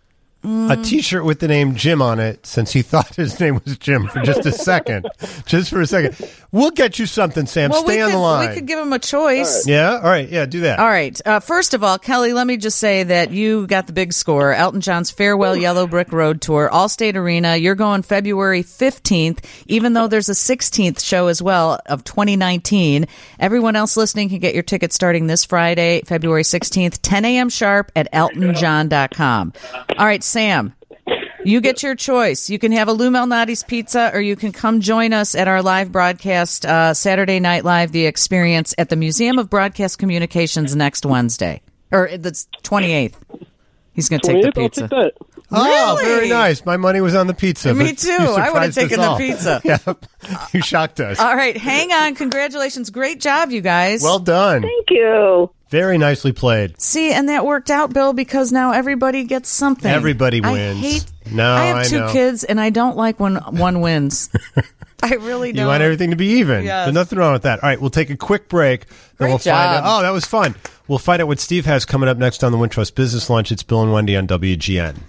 A T-shirt with the name Jim on it, since he thought his name was Jim for just a second. Just for a second. We'll get you something, Sam. Well, Stay on the line. We could give him a choice. Yeah? All right. Yeah, do that. All right. First of all, Kelly, let me just say that you got the big score. Elton John's Farewell Yellow Brick Road Tour, Allstate Arena. You're going February 15th, even though there's a 16th show as well of 2019. Everyone else listening can get your tickets starting this Friday, February 16th, 10 a.m. sharp at eltonjohn.com. All right, Sam. You get your choice. You can have a Lou Malnati's pizza, or you can come join us at our live broadcast, Saturday Night Live, The Experience, at the Museum of Broadcast Communications next Wednesday. Or the 28th. He's going to take the pizza. I'll take that. Oh, Really? very nice. My money was on the pizza. Me but too. you I would have surprised us taken the all. pizza. Yep. You shocked us. All right, hang on. Congratulations. Great job, you guys. Well done. Thank you. Very nicely played. See, and that worked out, Bill, because now everybody gets something. Everybody wins. I have 2 know. kids, and I don't like when one wins. I really don't. You want everything to be even. Yes. There's nothing wrong with that. All right, we'll take a quick break. Then Great we'll find job. out. Oh, that was fun. We'll find out what Steve has coming up next on the Wintrust Business Lunch. It's Bill and Wendy on WGN.